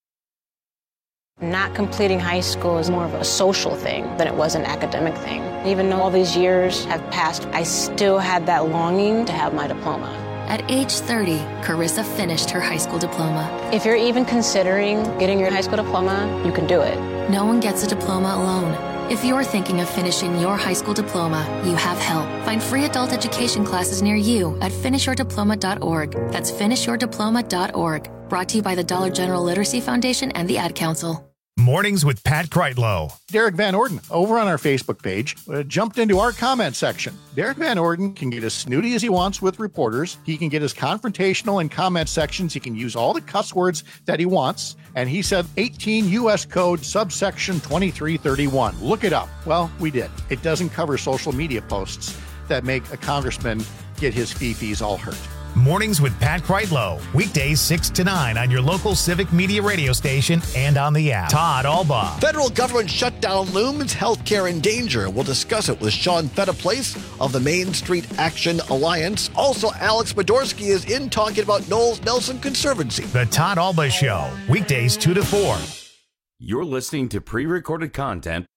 Speaker 4: Not completing high school is more of a social thing than it was an academic thing. Even though all these years have passed, I still had that longing to have my diploma.
Speaker 5: At age thirty, Carissa finished her high school diploma.
Speaker 4: If you're even considering getting your high school diploma, you can do it.
Speaker 5: No one gets a diploma alone. If you're thinking of finishing your high school diploma, you have help. Find free adult education classes near you at finish your diploma dot org. That's finish your diploma dot org. Brought to you by the Dollar General Literacy Foundation and the Ad Council.
Speaker 1: Mornings with Pat Kreitlow.
Speaker 6: Derek Van Orden, over on our Facebook page, uh, jumped into our comment section. Derek Van Orden can get as snooty as he wants with reporters. He can get as confrontational in comment sections. He can use all the cuss words that he wants. And he said eighteen U S Code subsection twenty-three thirty-one. Look it up. Well, we did. It doesn't cover social media posts that make a congressman get his fee-fees all hurt.
Speaker 1: Mornings with Pat Kreitlow. Weekdays six to nine on your local Civic Media radio station and on the app. Todd Albaugh.
Speaker 7: Federal government shutdown looms, healthcare in danger. We'll discuss it with Sean Fettaplace of the Main Street Action Alliance. Also, Alex Podorsky is in talking about Knowles Nelson Conservancy.
Speaker 1: The Todd Albaugh Show. Weekdays two to four.
Speaker 19: You're listening to pre-recorded content.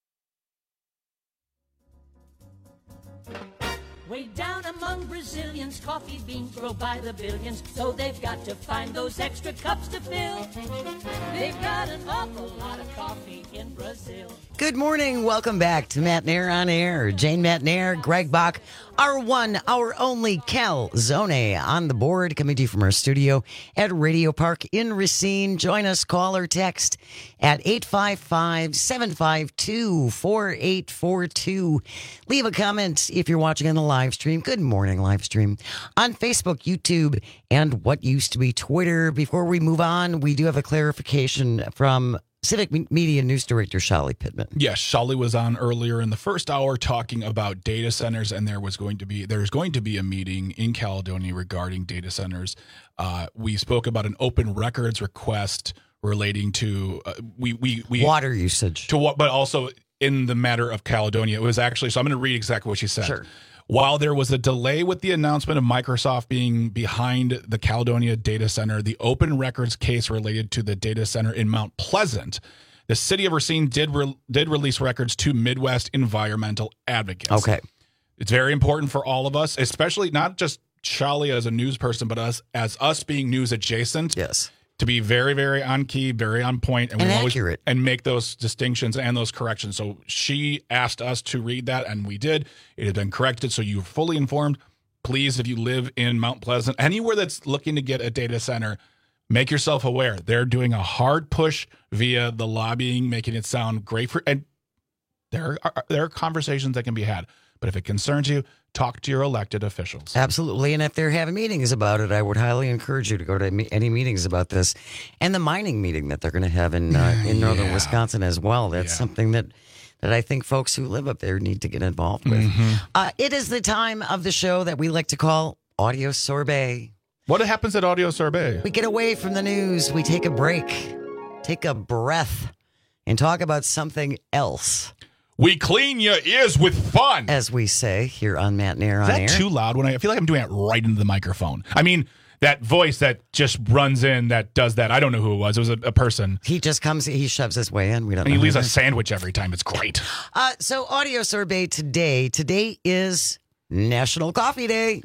Speaker 8: Way down among Brazilians, coffee beans grow by the billions, so they've got to find those extra cups to fill. They've got an awful lot of coffee in Brazil.
Speaker 16: Good morning. Welcome back to Matt Nair on Air. Jane Matt Nair, Greg Bach, our one, our only Cal Zone on the board, coming to you from our studio at Radio Park in Racine. Join us, call or text at eight five five, seven five two, four eight four two. Leave a comment if you're watching on the live stream. Good morning, live stream on Facebook, YouTube, and what used to be Twitter. Before we move on, we do have a clarification from Civic Media News Director Shali Pittman.
Speaker 17: Yes, Shali was on earlier in the first hour talking about data centers, and there was going to be there's going to be a meeting in Caledonia regarding data centers. Uh, we spoke about an open records request relating to uh, we, we we
Speaker 16: water usage
Speaker 17: to what, but also in the matter of Caledonia. It was actually so. I'm going to read exactly what she said.
Speaker 16: Sure.
Speaker 17: While there was a delay with the announcement of Microsoft being behind the Caledonia data center, the open records case related to the data center in Mount Pleasant, the city of Racine did re- did release records to Midwest environmental advocates.
Speaker 16: Okay.
Speaker 17: It's very important for all of us, especially not just Shali as a news person, but us as us being news adjacent.
Speaker 16: Yes.
Speaker 17: To be very, very on key, very on point, and,
Speaker 16: and
Speaker 17: we
Speaker 16: accurate,
Speaker 17: always, and make those distinctions and those corrections. So she asked us to read that, and we did. It has been corrected, so you're fully informed. Please, if you live in Mount Pleasant, anywhere that's looking to get a data center, make yourself aware. They're doing a hard push via the lobbying, making it sound great for. And there are there are conversations that can be had, but if it concerns you, talk to your elected officials.
Speaker 16: Absolutely. And if they're having meetings about it, I would highly encourage you to go to any meetings about this. And the mining meeting that they're going to have in uh, in northern yeah. Wisconsin as well. That's yeah. something that, that I think folks who live up there need to get involved with. Mm-hmm. Uh, it is the time of the show that we like to call Audio Sorbet.
Speaker 17: What happens at Audio Sorbet?
Speaker 16: We get away from the news. We take a break, take a breath, and talk about something else.
Speaker 17: We clean your ears with fun,
Speaker 16: as we say here on Matt Nair on
Speaker 17: Air.
Speaker 16: Is
Speaker 17: that too loud? When I, I feel like I'm doing it right into the microphone. I mean, that voice that just runs in, that does that. I don't know who it was. It was a, a person.
Speaker 16: He just comes, he shoves his way in. We don't.
Speaker 17: And
Speaker 16: know
Speaker 17: he leaves a sandwich every time. It's great.
Speaker 16: Uh, so, Audio Sorbet today. Today is National Coffee Day.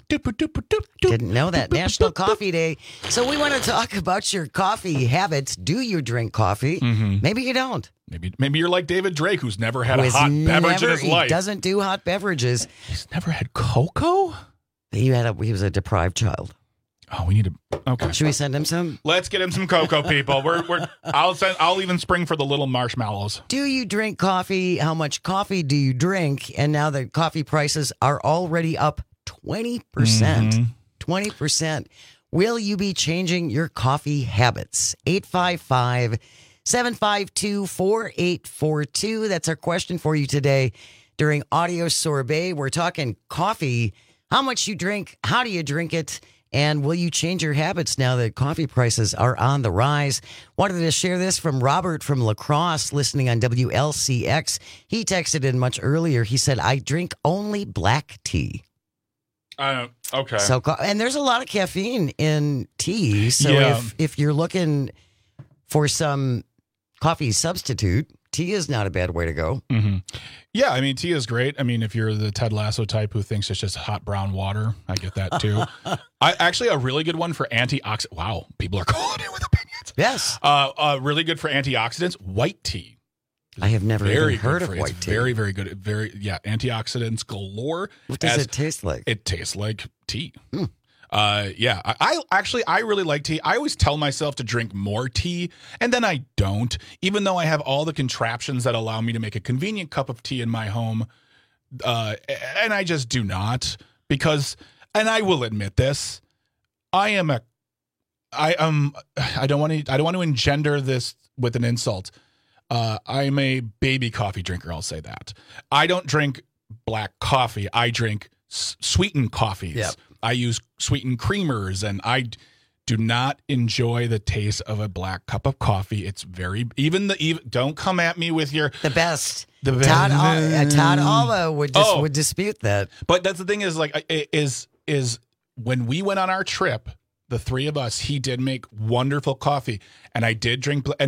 Speaker 16: Didn't know that. National Coffee Day. So we want to talk about your coffee habits. Do you drink coffee?
Speaker 17: Mm-hmm.
Speaker 16: Maybe you don't.
Speaker 17: Maybe maybe you're like David Drake, who's never had
Speaker 16: who
Speaker 17: a hot
Speaker 16: never,
Speaker 17: beverage in his
Speaker 16: he
Speaker 17: life.
Speaker 16: He doesn't do hot beverages.
Speaker 17: He's never had cocoa?
Speaker 16: He had a, he was a deprived child.
Speaker 17: Oh, we need to. Okay.
Speaker 16: Should we send him some?
Speaker 17: Let's get him some cocoa, people. We're we're. I'll send. I'll even spring for the little marshmallows.
Speaker 16: Do you drink coffee? How much coffee do you drink? And now the coffee prices are already up twenty percent.
Speaker 17: Mm-hmm.
Speaker 16: Twenty percent. Will you be changing your coffee habits? Eight five five, seven five two, four eight four two. That's our question for you today during Audio Sorbet. We're talking coffee. How much you drink? How do you drink it? And will you change your habits now that coffee prices are on the rise? Wanted to share this from Robert from La Crosse, listening on W L C X. He texted in much earlier. He said, I drink only black tea.
Speaker 17: Uh, okay.
Speaker 16: So, and there's a lot of caffeine in tea. So
Speaker 17: Yeah.
Speaker 16: if, if you're looking for some coffee substitute, tea is not a bad way to go.
Speaker 17: Mm-hmm. Yeah, I mean, tea is great. I mean, if you're the Ted Lasso type who thinks it's just hot brown water, I get that too. I actually a really good one for antioxidant. Wow, people are calling it with opinions.
Speaker 16: Yes.
Speaker 17: Uh, uh, really good for antioxidants. White tea.
Speaker 16: I have never
Speaker 17: Very
Speaker 16: even heard
Speaker 17: good
Speaker 16: of
Speaker 17: for-
Speaker 16: white
Speaker 17: it's
Speaker 16: tea.
Speaker 17: Very, very good. Very, yeah, antioxidants galore.
Speaker 16: What does
Speaker 17: As-
Speaker 16: it taste like?
Speaker 17: It tastes like tea.
Speaker 16: Hmm.
Speaker 17: Uh, yeah, I, I actually I really like tea. I always tell myself to drink more tea, and then I don't, even though I have all the contraptions that allow me to make a convenient cup of tea in my home. Uh, and I just do not because, and I will admit this, I am a, I am, I don't want to, I don't want to engender this with an insult. Uh, I'm a baby coffee drinker. I'll say that. I don't drink black coffee. I drink s- sweetened coffees.
Speaker 16: Yep.
Speaker 17: I use sweetened creamers, and I d- do not enjoy the taste of a black cup of coffee. It's very even the even. Don't come at me with your
Speaker 16: The best.
Speaker 17: the best.
Speaker 16: Todd, Al- uh, Todd Alva would dis-
Speaker 17: Oh.
Speaker 16: would dispute that.
Speaker 17: But that's the thing is like i- is is when we went on our trip, the three of us, he did make wonderful coffee, and I did drink. bl- And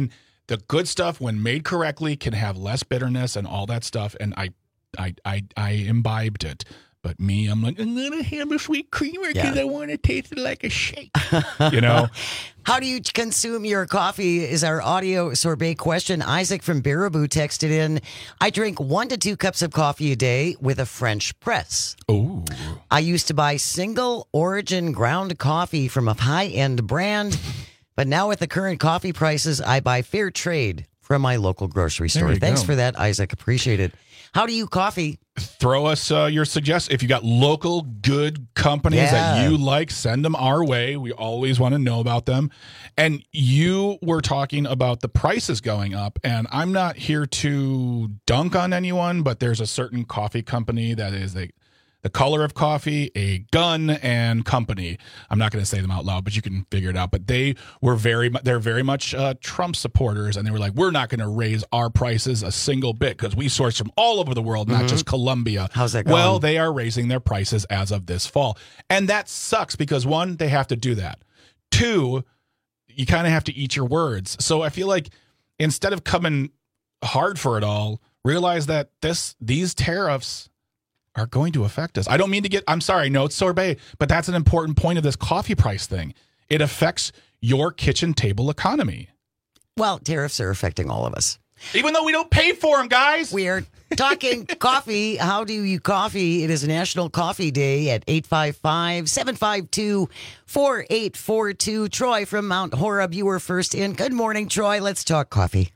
Speaker 17: the good stuff, when made correctly, can have less bitterness and all that stuff. And I, I, I, I imbibed it. But me, I'm like, I'm gonna have a sweet creamer because
Speaker 16: Yeah.
Speaker 17: I want to taste it like a shake. You know.
Speaker 16: How do you consume your coffee is our audio sorbet question. Isaac from Baraboo texted in, I drink one to two cups of coffee a day with a French press.
Speaker 17: Ooh.
Speaker 16: I used to buy single origin ground coffee from a high-end brand, but now with the current coffee prices, I buy fair trade from my local grocery
Speaker 17: There
Speaker 16: store.
Speaker 17: you
Speaker 16: Thanks
Speaker 17: go.
Speaker 16: for that, Isaac. Appreciate it. How do you coffee?
Speaker 17: Throw us uh, your suggestions. If you got local good companies
Speaker 16: Yeah.
Speaker 17: that you like, send them our way. We always want to know about them. And you were talking about the prices going up, and I'm not here to dunk on anyone, but there's a certain coffee company that is a the color of coffee, a gun, and company. I'm not going to say them out loud, but you can figure it out. But they were very, mu- they're very much uh, Trump supporters, and they were like, "We're not going to raise our prices a single bit because we source from all over the world, not
Speaker 16: Mhm.
Speaker 17: just Colombia."
Speaker 16: How's that going?
Speaker 17: Well, they are raising their prices as of this fall, and that sucks because one, they have to do that. Two, you kind of have to eat your words. So I feel like instead of coming hard for it all, realize that this these tariffs are going to affect us. I don't mean to get, I'm sorry, no, it's sorbet, but that's an important point of this coffee price thing. It affects your kitchen table economy.
Speaker 16: Well, tariffs are affecting all of us.
Speaker 17: Even though we don't pay for them, guys.
Speaker 16: We are talking coffee. How do you coffee? It is National Coffee Day at eight five five, seven five two, four eight four two. Troy from Mount Horeb, you were first in. Good morning, Troy. Let's talk coffee.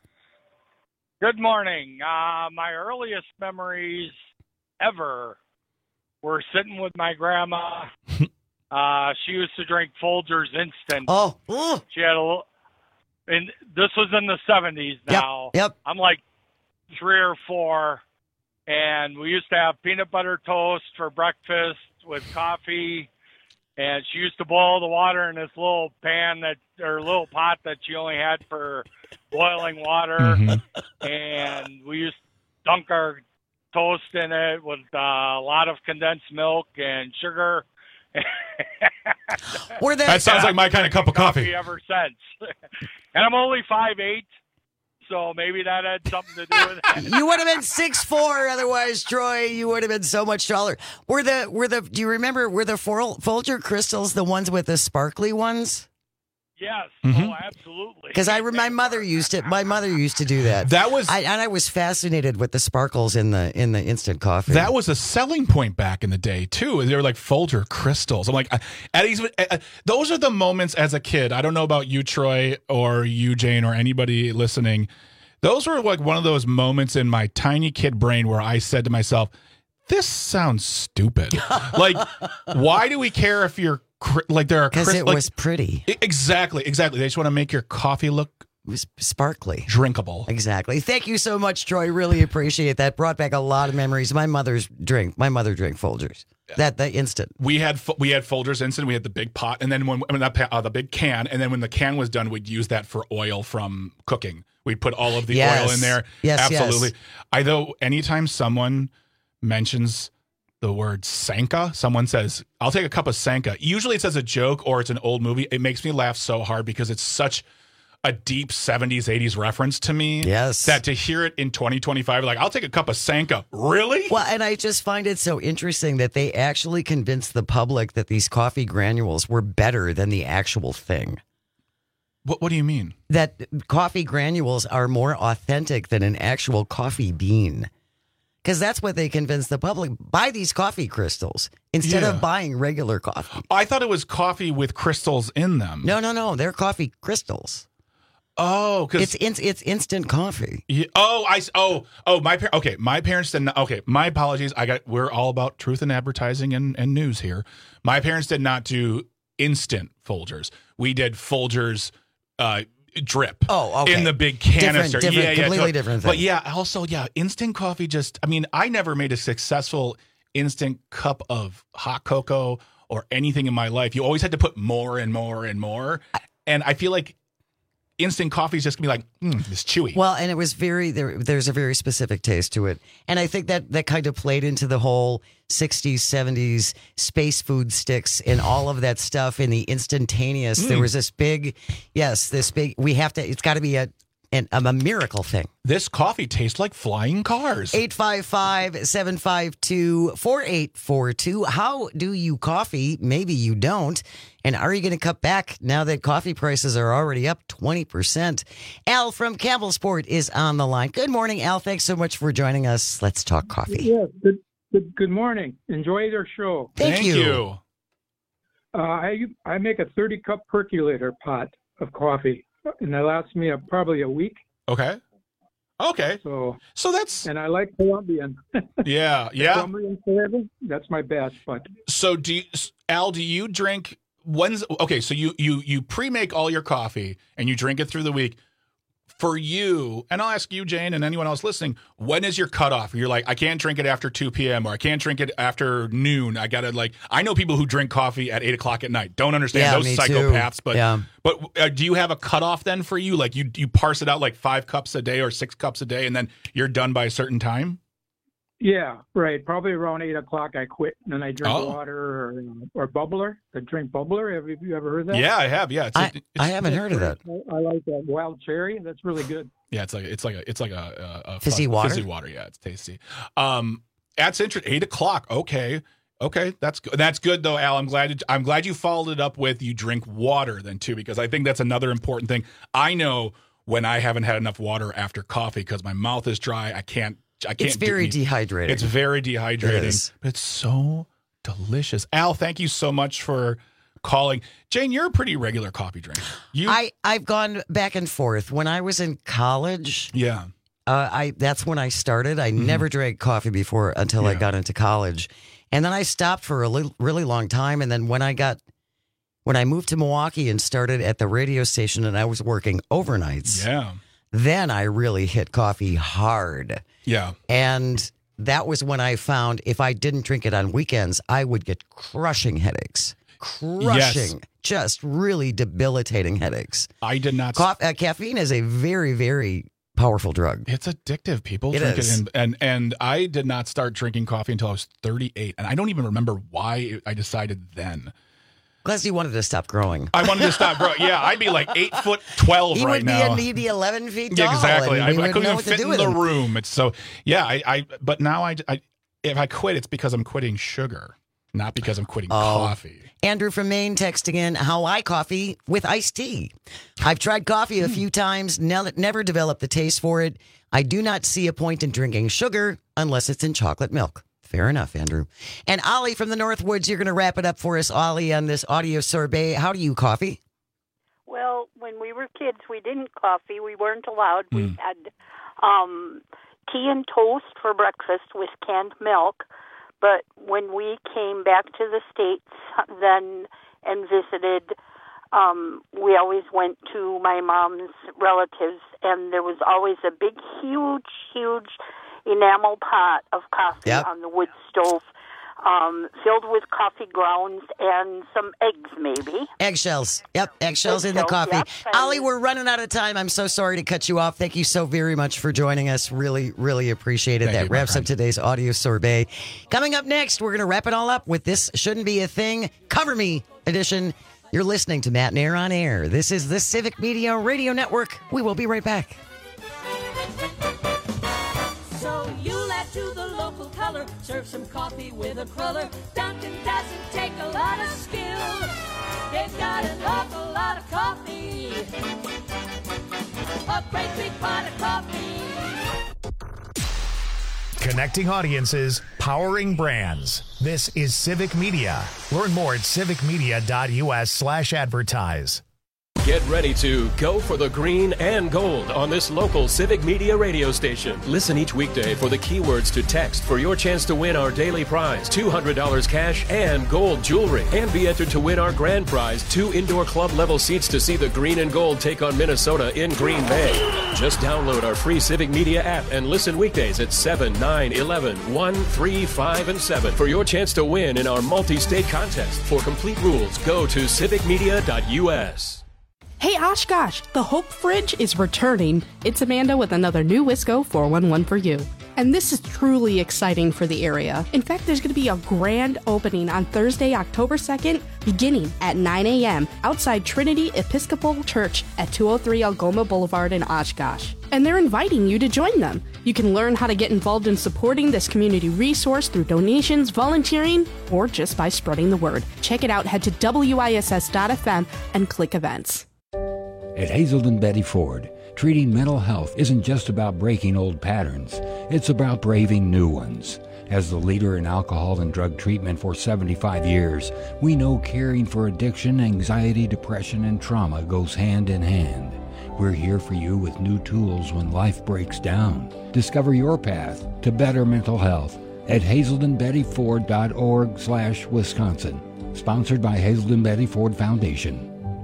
Speaker 9: Good morning. Uh, my earliest memories ever were sitting with my grandma. Uh, she used to drink Folgers Instant.
Speaker 16: Oh, ooh.
Speaker 9: She had a little, and this was in the seventies now.
Speaker 16: Yep.
Speaker 9: I'm like three or four, and we used to have peanut butter toast for breakfast with coffee. And she used to boil the water in this little pan that, or little pot that she only had for boiling water.
Speaker 17: Mm-hmm.
Speaker 9: And we used to dunk our toast in it with uh, a lot of condensed milk and sugar.
Speaker 16: Were they-
Speaker 17: That sounds like my kind of cup of coffee.
Speaker 9: Ever since, and I'm only five eight, so maybe that had something to do with it.
Speaker 16: You would have been six four otherwise, Troy. You would have been so much taller. Were the were the do you remember were the Fol- Folger crystals the ones with the sparkly ones?
Speaker 9: Yes,
Speaker 17: Mm-hmm.
Speaker 9: oh, absolutely.
Speaker 16: Because I re- my mother used to my mother used to do that.
Speaker 17: That was
Speaker 16: I, and I was fascinated with the sparkles in the in the instant coffee.
Speaker 17: That was a selling point back in the day too. They were like Folger crystals. I'm like, Eddie's. Those are the moments as a kid. I don't know about you, Troy, or you, Jane, or anybody listening. Those were like one of those moments in my tiny kid brain where I said to myself, "This sounds stupid. Like, why do we care if you're like there are
Speaker 16: because it
Speaker 17: like,
Speaker 16: was pretty."
Speaker 17: Exactly, exactly. They just want to make your coffee look
Speaker 16: sparkly,
Speaker 17: drinkable.
Speaker 16: Exactly. Thank you so much, Troy. Really appreciate that. Brought back a lot of memories. My mother's drink. My mother drank Folgers. That the instant.
Speaker 17: We had we had Folgers Instant. We had the big pot, and then when I mean not uh, the big can, and then when the can was done, we'd use that for oil from cooking. We'd put all of the
Speaker 16: Yes.
Speaker 17: oil in there.
Speaker 16: Yes,
Speaker 17: absolutely.
Speaker 16: yes.
Speaker 17: I though anytime someone mentions the word Sanka, someone says, "I'll take a cup of Sanka." Usually it's as a joke or it's an old movie. It makes me laugh so hard because it's such a deep seventies, eighties reference to me.
Speaker 16: Yes.
Speaker 17: That to hear it in twenty twenty-five, like, "I'll take a cup of Sanka." Really?
Speaker 16: Well, and I just find it so interesting that they actually convinced the public that these coffee granules were better than the actual thing.
Speaker 17: What What do you mean?
Speaker 16: That coffee granules are more authentic than an actual coffee bean. Because that's what they convinced the public. Buy these coffee crystals instead
Speaker 17: Yeah.
Speaker 16: of buying regular coffee.
Speaker 17: I thought it was coffee with crystals in them.
Speaker 16: No, no, no. They're coffee crystals.
Speaker 17: Oh, because
Speaker 16: It's in, it's instant coffee.
Speaker 17: Yeah, oh, I s- oh oh my par- okay. My parents did not. Okay, my apologies. I got. We're all about truth in advertising and, and news here. My parents did not do instant Folgers. We did Folgers uh, drip.
Speaker 16: Oh, okay.
Speaker 17: In the big
Speaker 16: Different-
Speaker 17: canister.
Speaker 16: different-
Speaker 17: yeah, yeah,
Speaker 16: completely
Speaker 17: to-
Speaker 16: different
Speaker 17: But
Speaker 16: thing.
Speaker 17: yeah, also yeah, instant coffee. Just I mean, I never made a successful instant cup of hot cocoa or anything in my life. You always had to put more and more and more, and I feel like instant coffee is just gonna be like, mm, it's chewy.
Speaker 16: Well, and it was very there. There's a very specific taste to it, and I think that that kind of played into the whole sixties, seventies space food sticks and all of that stuff in the instantaneous.
Speaker 17: Mm.
Speaker 16: There was this big, yes, this big. We have to. It's got to be a an, a miracle thing.
Speaker 17: This coffee tastes like flying cars.
Speaker 16: eight five five, seven five two, four eight four two. How do you coffee? Maybe you don't. And are you going to cut back now that coffee prices are already up twenty percent? Al from Campbellsport is on the line. Good morning, Al. Thanks so much for joining us. Let's talk coffee.
Speaker 18: Yes, good, good, good morning. Enjoy their show.
Speaker 16: Thank,
Speaker 17: Thank
Speaker 16: you.
Speaker 17: you.
Speaker 18: Uh, I I make a thirty cup percolator pot of coffee, and that lasts me a, probably a week.
Speaker 17: Okay. Okay.
Speaker 18: So
Speaker 17: so that's
Speaker 18: and I like Colombian.
Speaker 17: Yeah, yeah.
Speaker 18: Colombian flavor. That's my best. But
Speaker 17: So do you, Al? Do you drink? When's okay? So you you you pre-make all your coffee and you drink it through the week. For you, and I'll ask you, Jane, and anyone else listening, when is your cutoff? You're like, I can't drink it after two p.m. or I can't drink it after noon. I gotta like, I know people who drink coffee at eight o'clock at night. Don't understand
Speaker 16: Yeah,
Speaker 17: those
Speaker 16: me
Speaker 17: psychopaths,
Speaker 16: too.
Speaker 17: but
Speaker 16: Yeah.
Speaker 17: but uh, do you have a cutoff then for you? Like you you parse it out like five cups a day or six cups a day, and then you're done by a certain time?
Speaker 18: yeah, right. Probably around eight o'clock I quit, and then I drink
Speaker 17: Oh.
Speaker 18: water or or bubbler. I drink bubbler. Have you ever heard that?
Speaker 17: Yeah, I have. Yeah, it's,
Speaker 16: I,
Speaker 17: it's,
Speaker 16: I haven't heard of that.
Speaker 18: I, I like that wild cherry. That's really good.
Speaker 17: Yeah, it's like it's like a it's like a, a, a
Speaker 16: Fizzy
Speaker 17: fun-
Speaker 16: water?
Speaker 17: Fizzy water, yeah, it's tasty. Um, that's interesting. Eight o'clock. Okay, okay, that's good. That's good though, Al. I'm glad. It, I'm glad you followed it up with you drink water then too, because I think that's another important thing. I know when I haven't had enough water after coffee because my mouth is dry. I can't. I can't.
Speaker 16: It's very
Speaker 17: do,
Speaker 16: dehydrating.
Speaker 17: It's very dehydrating.
Speaker 16: It is.
Speaker 17: But it's so delicious. Al, thank you so much for calling. Jane, you're a pretty regular coffee drinker. You,
Speaker 16: I, I've gone back and forth. When I was in college,
Speaker 17: yeah.
Speaker 16: uh, I that's when I started. I never drank coffee before until I
Speaker 17: Yeah.
Speaker 16: got into college. And then I stopped for a li- really long time. And then when I got, when I moved to Milwaukee and started at the radio station and I was working overnights,
Speaker 17: Yeah.
Speaker 16: then I really hit coffee hard.
Speaker 17: Yeah.
Speaker 16: And that was when I found if I didn't drink it on weekends, I would get crushing headaches. Crushing. Just really debilitating headaches.
Speaker 17: I did not.
Speaker 16: Coff- uh, caffeine is a very, very powerful drug.
Speaker 17: It's addictive. People
Speaker 16: It
Speaker 17: drink
Speaker 16: is.
Speaker 17: it, and, and and I did not start drinking coffee until I was thirty-eight, and I don't even remember why I decided then.
Speaker 16: Because he wanted to stop growing.
Speaker 17: I wanted to stop growing. Yeah, I'd be like eight foot twelve
Speaker 16: He
Speaker 17: right
Speaker 16: would be
Speaker 17: now.
Speaker 16: in, he'd be eleven feet tall.
Speaker 17: Yeah, exactly.
Speaker 16: and
Speaker 17: I,
Speaker 16: we
Speaker 17: I
Speaker 16: wouldn't
Speaker 17: couldn't
Speaker 16: know
Speaker 17: even
Speaker 16: what to
Speaker 17: fit
Speaker 16: do
Speaker 17: in
Speaker 16: with
Speaker 17: the
Speaker 16: him.
Speaker 17: room. It's so yeah. I, I but now I, I if I quit, it's because I'm quitting sugar, not because I'm quitting
Speaker 16: Oh.
Speaker 17: coffee.
Speaker 16: Andrew from Maine texting in how I coffee with iced tea. I've tried coffee a few times, ne- never developed the taste for it. I do not see a point in drinking sugar unless it's in chocolate milk. Fair enough, Andrew. And Ollie from the Northwoods, you're going to wrap it up for us, Ollie, on this audio sorbet. How do you coffee?
Speaker 21: Well, when we were kids, we didn't coffee. We weren't allowed. We
Speaker 16: Mm.
Speaker 21: had um, tea and toast for breakfast with canned milk. But when we came back to the States then and visited, um, we always went to my mom's relatives, and there was always a big, huge, huge enamel pot of coffee
Speaker 16: Yep.
Speaker 21: on the wood stove, um, filled with coffee grounds and some eggs, maybe.
Speaker 16: Eggshells. Yep, eggshells in the
Speaker 21: Eggshells,
Speaker 16: coffee.
Speaker 21: yep, and-
Speaker 16: Ollie, we're running out of time. I'm so sorry to cut you off. Thank you so very much for joining us. Really, really appreciate it.
Speaker 17: Thank
Speaker 16: that
Speaker 17: you, my
Speaker 16: wraps up
Speaker 17: friend.
Speaker 16: today's audio sorbet. Coming up next, we're going to wrap it all up with This Shouldn't Be a Thing, Cover Me edition. You're listening to Matt Nair on Air. This is the Civic Media Radio Network. We will be right back.
Speaker 8: So you'll add to the local color, serve some coffee with a cruller. Dunkin' doesn't take a lot of skill. They've got an awful lot of coffee. A great big pot of coffee.
Speaker 1: Connecting audiences, powering brands. This is Civic Media. Learn more at civicmedia.us slash advertise.
Speaker 22: Get ready to go for the green and gold on this local Civic Media radio station. Listen each weekday for the keywords to text for your chance to win our daily prize, two hundred dollars cash and gold jewelry. And be entered to win our grand prize, two indoor club level seats to see the green and gold take on Minnesota in Green Bay. Just download our free Civic Media app and listen weekdays at seven, nine, eleven, one, three, five, and seven for your chance to win in our multi-state contest. For complete rules, go to civic media dot u s.
Speaker 24: Hey Oshkosh, the Hope Fridge is returning. It's Amanda with another new Wisco four one one for you.
Speaker 3: And this is truly exciting for the area. In fact, there's going to be a grand opening on Thursday, October second, beginning at nine a.m. outside Trinity Episcopal Church at two oh three Algoma Boulevard in Oshkosh. And they're inviting you to join them. You can learn how to get involved in supporting this community resource through donations, volunteering, or just by spreading the word. Check it out. Head to W I S S dot F M and click events.
Speaker 20: At Hazelden Betty Ford, treating mental health isn't just about breaking old patterns. It's about braving new ones. As the leader in alcohol and drug treatment for seventy-five years, we know caring for addiction, anxiety, depression, and trauma goes hand in hand. We're here for you with new tools when life breaks down. Discover your path to better mental health at hazelden betty ford dot org slash Wisconsin. Sponsored by Hazelden Betty Ford Foundation.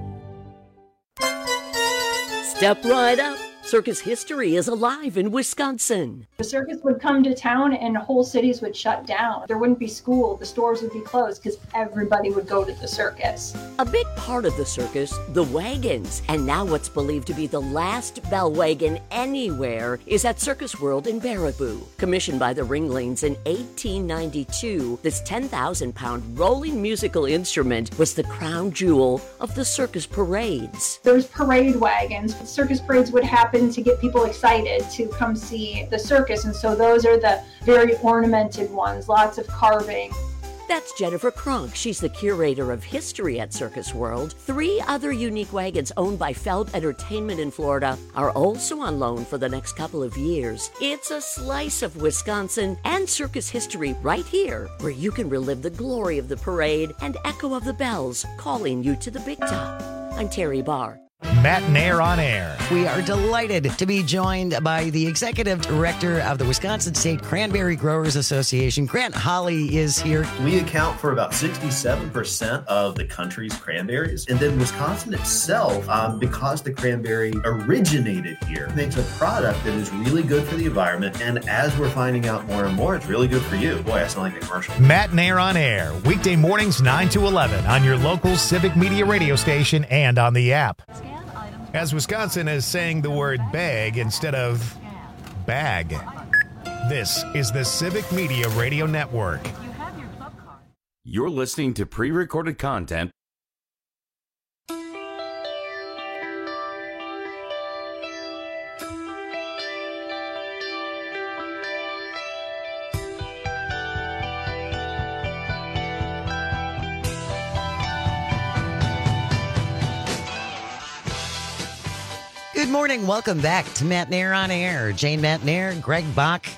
Speaker 10: Step right up. Circus history is alive in Wisconsin.
Speaker 23: The circus would come to town and whole cities would shut down. There wouldn't be school, the stores would be closed because everybody would go to the circus.
Speaker 10: A big part of the circus, the wagons. And now what's believed to be the last bell wagon anywhere is at Circus World in Baraboo. Commissioned by the Ringlings in eighteen ninety-two, this ten thousand pound rolling musical instrument was the crown jewel of the circus parades.
Speaker 23: There's parade wagons. Circus parades would happen to get people excited to come see the circus, and so those are the very ornamented ones, lots of carving.
Speaker 10: That's Jennifer Kronk. She's the curator of history at Circus World. Three other unique wagons owned by Feld Entertainment in Florida are also on loan for the next couple of years. It's a slice of Wisconsin and circus history right here, where you can relive the glory of the parade and echo of the bells calling you to the big top. I'm Terry Barr.
Speaker 1: Matt Nair on air.
Speaker 16: We are delighted to be joined by the executive director of the Wisconsin State Cranberry Growers Association. Grant Holly is here.
Speaker 24: We account for about sixty-seven percent of the country's cranberries. And then Wisconsin itself, um, because the cranberry originated here, makes a product that is really good for the environment. And as we're finding out more and more, it's really good for you. Boy, I sound like a commercial.
Speaker 1: Matt Nair on air. Weekday mornings nine to eleven on your local Civic Media radio station and on the app. As Wisconsin is saying the word bag instead of bag. This is the Civic Media Radio Network.
Speaker 19: You're listening to pre-recorded content.
Speaker 16: Good morning. Welcome back to Matt Nair on Air. Jane Matt Nair, Greg Bach,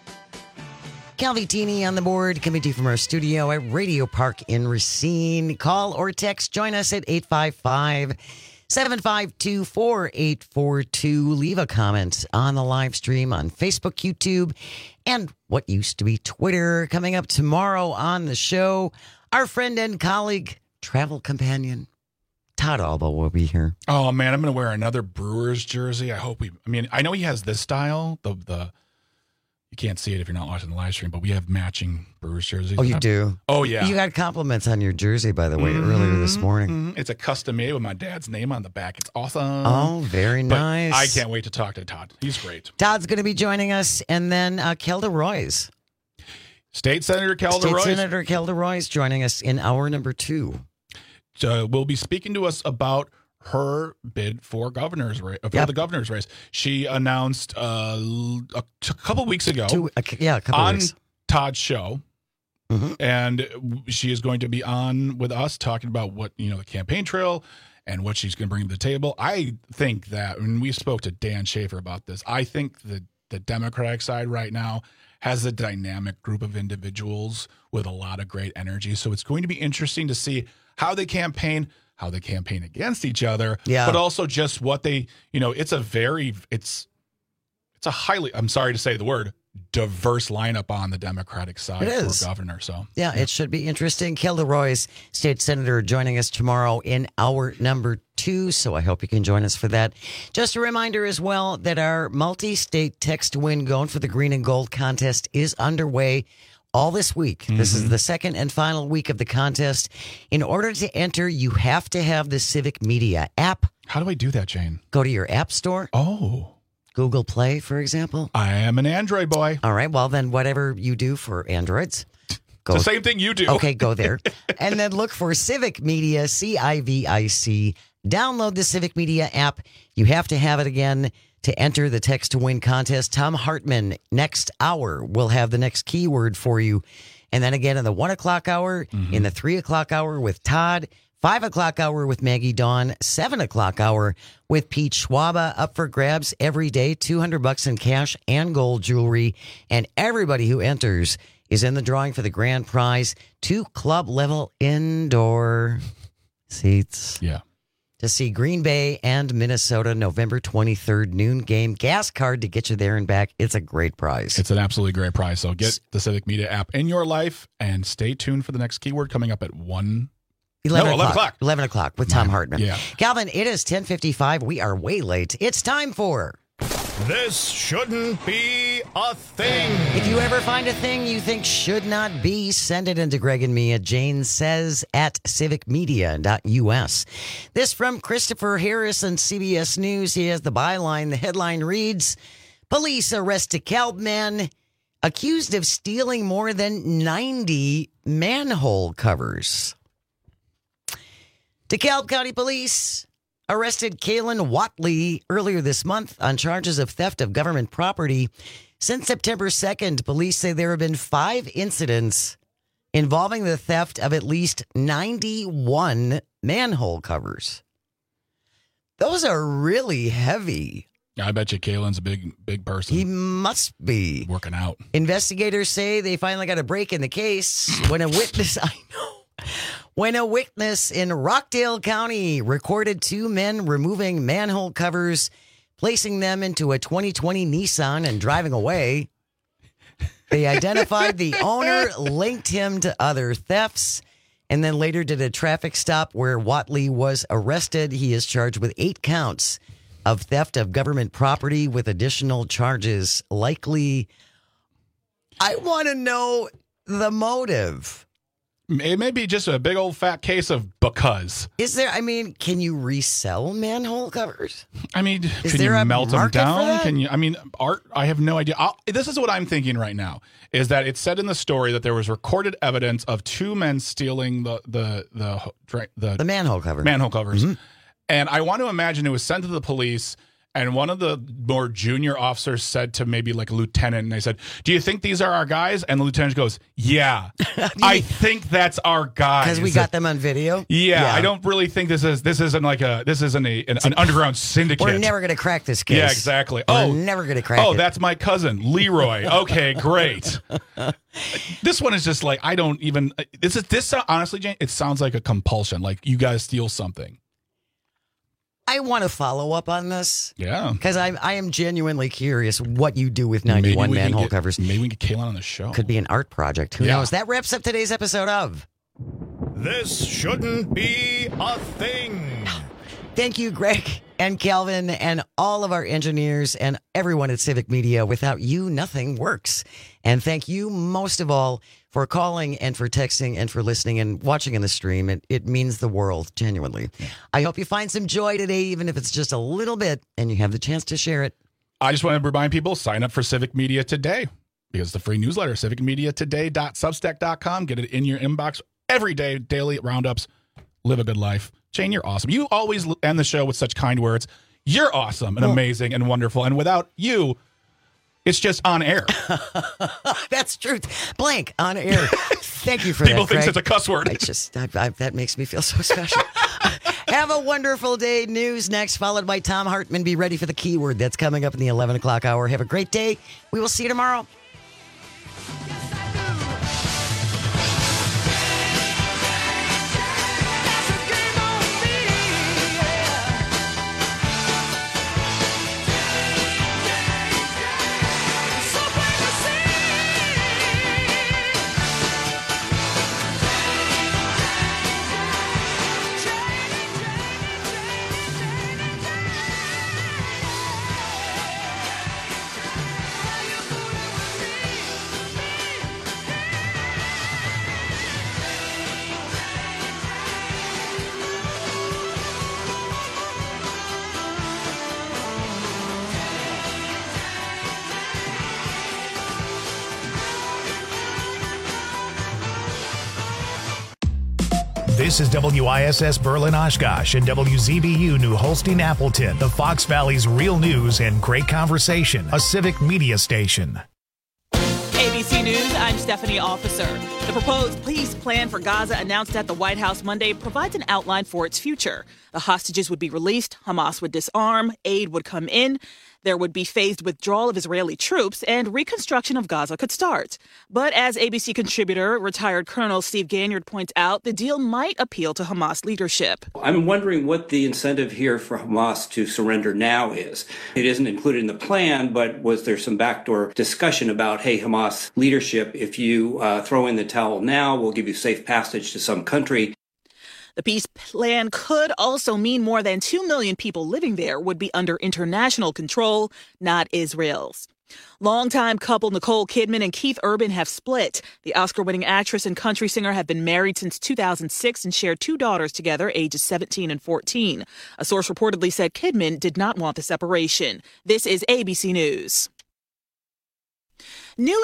Speaker 16: Calvitini on the board, coming to you from our studio at Radio Park in Racine. Call or text. Join us at eight five five, seven five two, four eight four two. Leave a comment on the live stream on Facebook, YouTube, and what used to be Twitter. Coming up tomorrow on the show, our friend and colleague, travel companion, Todd Alba will be here.
Speaker 17: Oh man, I'm going to wear another Brewers jersey. I hope we. I mean, I know he has this style. The the you can't see it if you're not watching the live stream, but we have matching Brewers jerseys.
Speaker 16: Oh, you do?
Speaker 17: Oh yeah.
Speaker 16: You got compliments on your jersey, by the way, mm-hmm, earlier this morning.
Speaker 17: Mm-hmm. It's a custom made with my dad's name on the back. It's awesome.
Speaker 16: Oh, very
Speaker 17: but
Speaker 16: nice.
Speaker 17: I can't wait to talk to Todd. He's great.
Speaker 16: Todd's going to be joining us, and then uh, Kelda Royce.
Speaker 17: State Senator Kelda
Speaker 16: State
Speaker 17: Royce.
Speaker 16: Senator Kelda Royce joining us in hour number two.
Speaker 17: Uh, will be speaking to us about her bid for governor's race, for yep. the governor's race. She announced uh, a, a couple weeks ago,
Speaker 16: Two, uh, yeah, a couple
Speaker 17: on
Speaker 16: weeks.
Speaker 17: Todd's show, mm-hmm. and she is going to be on with us talking about what you know the campaign trail and what she's going to bring to the table. I think that when we spoke to Dan Schaefer about this, I think the the Democratic side right now has a dynamic group of individuals with a lot of great energy. So it's going to be interesting to see how they campaign, how they campaign against each other,
Speaker 16: yeah.
Speaker 17: but also just what they, you know, it's a very, it's, it's a highly, I'm sorry to say the word, diverse lineup on the Democratic side for governor. So
Speaker 16: yeah, yeah, it should be interesting. Kelda Royce, state senator, joining us tomorrow in hour number two. So I hope you can join us for that. Just a reminder as well that our multi-state text to win going for the green and gold contest is underway all this week. Mm-hmm. This is the second and final week of the contest. In order to enter, you have to have the Civic Media app.
Speaker 17: How do I do that, Jane?
Speaker 16: Go to your app store.
Speaker 17: Oh.
Speaker 16: Google Play, for example?
Speaker 17: I am an Android boy.
Speaker 16: All right. Well, then whatever you do for Androids. Go.
Speaker 17: It's the same thing you do.
Speaker 16: Okay, go there. And then look for Civic Media, C I V I C. Download the Civic Media app. You have to have it again to enter the Text to Win contest. Tom Hartman, next hour, will have the next keyword for you. And then again in the one o'clock hour, mm-hmm. in the three o'clock hour with Todd, five o'clock hour with Maggie Dawn, seven o'clock hour with Pete Schwaba, up for grabs every day, two hundred bucks in cash and gold jewelry. And everybody who enters is in the drawing for the grand prize, two club level indoor seats.
Speaker 17: Yeah.
Speaker 16: To see Green Bay and Minnesota, November twenty-third, noon game. Gas card to get you there and back. It's a great prize.
Speaker 17: It's an absolutely great prize. So get the Civic Media app in your life and stay tuned for the next keyword coming up at one.
Speaker 16: eleven,
Speaker 17: no,
Speaker 16: o'clock.
Speaker 17: eleven o'clock.
Speaker 16: eleven o'clock with Tom Hartman.
Speaker 17: Yeah.
Speaker 16: Calvin, it is ten fifty-five. We are way late. It's time for...
Speaker 1: This shouldn't be a thing.
Speaker 16: If you ever find a thing you think should not be, send it into Greg and me at Jane Says at civic media dot U S. This from Christopher Harris on C B S News. He has the byline. The headline reads, police arrest DeKalb man accused of stealing more than ninety manhole covers. DeKalb County Police arrested Kalen Watley earlier this month on charges of theft of government property. Since September second, police say there have been five incidents involving the theft of at least ninety-one manhole covers. Those are really heavy.
Speaker 17: I bet you Kalen's a big, big person.
Speaker 16: He must be.
Speaker 17: Working out.
Speaker 16: Investigators say they finally got a break in the case when a witness, I know, when a witness in Rockdale County recorded two men removing manhole covers, placing them into a twenty twenty Nissan and driving away. They identified the owner, linked him to other thefts, and then later did a traffic stop where Watley was arrested. He is charged with eight counts of theft of government property with additional charges likely. I want to know the motive.
Speaker 17: It may be just a big old fat case of because.
Speaker 16: Is there, I mean, can you resell manhole covers?
Speaker 17: I mean,
Speaker 16: is
Speaker 17: can
Speaker 16: there
Speaker 17: you
Speaker 16: a
Speaker 17: melt them
Speaker 16: market for
Speaker 17: down?
Speaker 16: that?
Speaker 17: Can you, I mean, art, I have no idea. I'll, this is what I'm thinking right now, is that it said in the story that there was recorded evidence of two men stealing the, the, the, the, the,
Speaker 16: The manhole cover.
Speaker 17: manhole covers.
Speaker 16: Mhm.
Speaker 17: And I want to imagine it was sent to the police. And one of the more junior officers said to maybe like a lieutenant, and they said, do you think these are our guys? And the lieutenant goes, yeah, I think that's our guys.
Speaker 16: Because we got them on video?
Speaker 17: Yeah, I don't really think this is, this isn't like a, this isn't a, an, an underground syndicate.
Speaker 16: We're never going to crack this case.
Speaker 17: Yeah, exactly.
Speaker 16: We're
Speaker 17: oh,
Speaker 16: never going to crack
Speaker 17: Oh,
Speaker 16: it.
Speaker 17: that's my cousin, Leroy. Okay, great. This one is just like, I don't even, this is, this honestly, Jane, it sounds like a compulsion. Like you guys steal something.
Speaker 16: I want to follow up on this.
Speaker 17: Yeah.
Speaker 16: Because I I am genuinely curious what you do with ninety-one
Speaker 17: Maybe we can
Speaker 16: manhole
Speaker 17: get-
Speaker 16: covers.
Speaker 17: Maybe we can get Kaylan on the show.
Speaker 16: Could be an art project. Who
Speaker 17: Yeah.
Speaker 16: knows? That wraps up today's episode of
Speaker 1: This shouldn't be a thing.
Speaker 16: Thank you, Greg and Calvin, and all of our engineers and everyone at Civic Media. Without you, nothing works. And thank you most of all for calling and for texting and for listening and watching in the stream. It, it means the world, genuinely. I hope you find some joy today, even if it's just a little bit, and you have the chance to share it.
Speaker 17: I just want to remind people, sign up for Civic Media Today because the free newsletter, civic media today dot substack dot com. Get it in your inbox every day, daily roundups. Live a good life. Jane, you're awesome. You always end the show with such kind words. You're awesome and
Speaker 16: Well-
Speaker 17: amazing and wonderful. And without you, it's just on air.
Speaker 16: That's truth. Blank on air. Thank you for
Speaker 17: People
Speaker 16: that,
Speaker 17: think
Speaker 16: Craig.
Speaker 17: it's a cuss word.
Speaker 16: I just I, I, that makes me feel so special. Have a wonderful day. News next, followed by Tom Hartman. Be ready for the keyword that's coming up in the eleven o'clock hour. Have a great day. We will see you tomorrow.
Speaker 1: This is W I S S Berlin Oshkosh and W Z B U New Holstein Appleton, the Fox Valley's real news and great conversation, a civic media station.
Speaker 2: A B C News, I'm Stephanie Officer. The proposed peace plan for Gaza announced at the White House Monday provides an outline for its future. The hostages would be released, Hamas would disarm, aid would come in, there would be phased withdrawal of Israeli troops, and reconstruction of Gaza could start. But as A B C contributor, retired Colonel Steve Ganyard points out, the deal might appeal to Hamas leadership.
Speaker 11: I'm wondering what the incentive here for Hamas to surrender now is. It isn't included in the plan, but was there some backdoor discussion about, hey, Hamas leadership, if you uh, throw in the towel now, we'll give you safe passage to some country.
Speaker 2: The peace plan could also mean more than two million people living there would be under international control, not Israel's. Longtime couple Nicole Kidman and Keith Urban have split. The Oscar-winning actress and country singer have been married since two thousand six and shared two daughters together, ages seventeen and fourteen. A source reportedly said Kidman did not want the separation. This is A B C News. New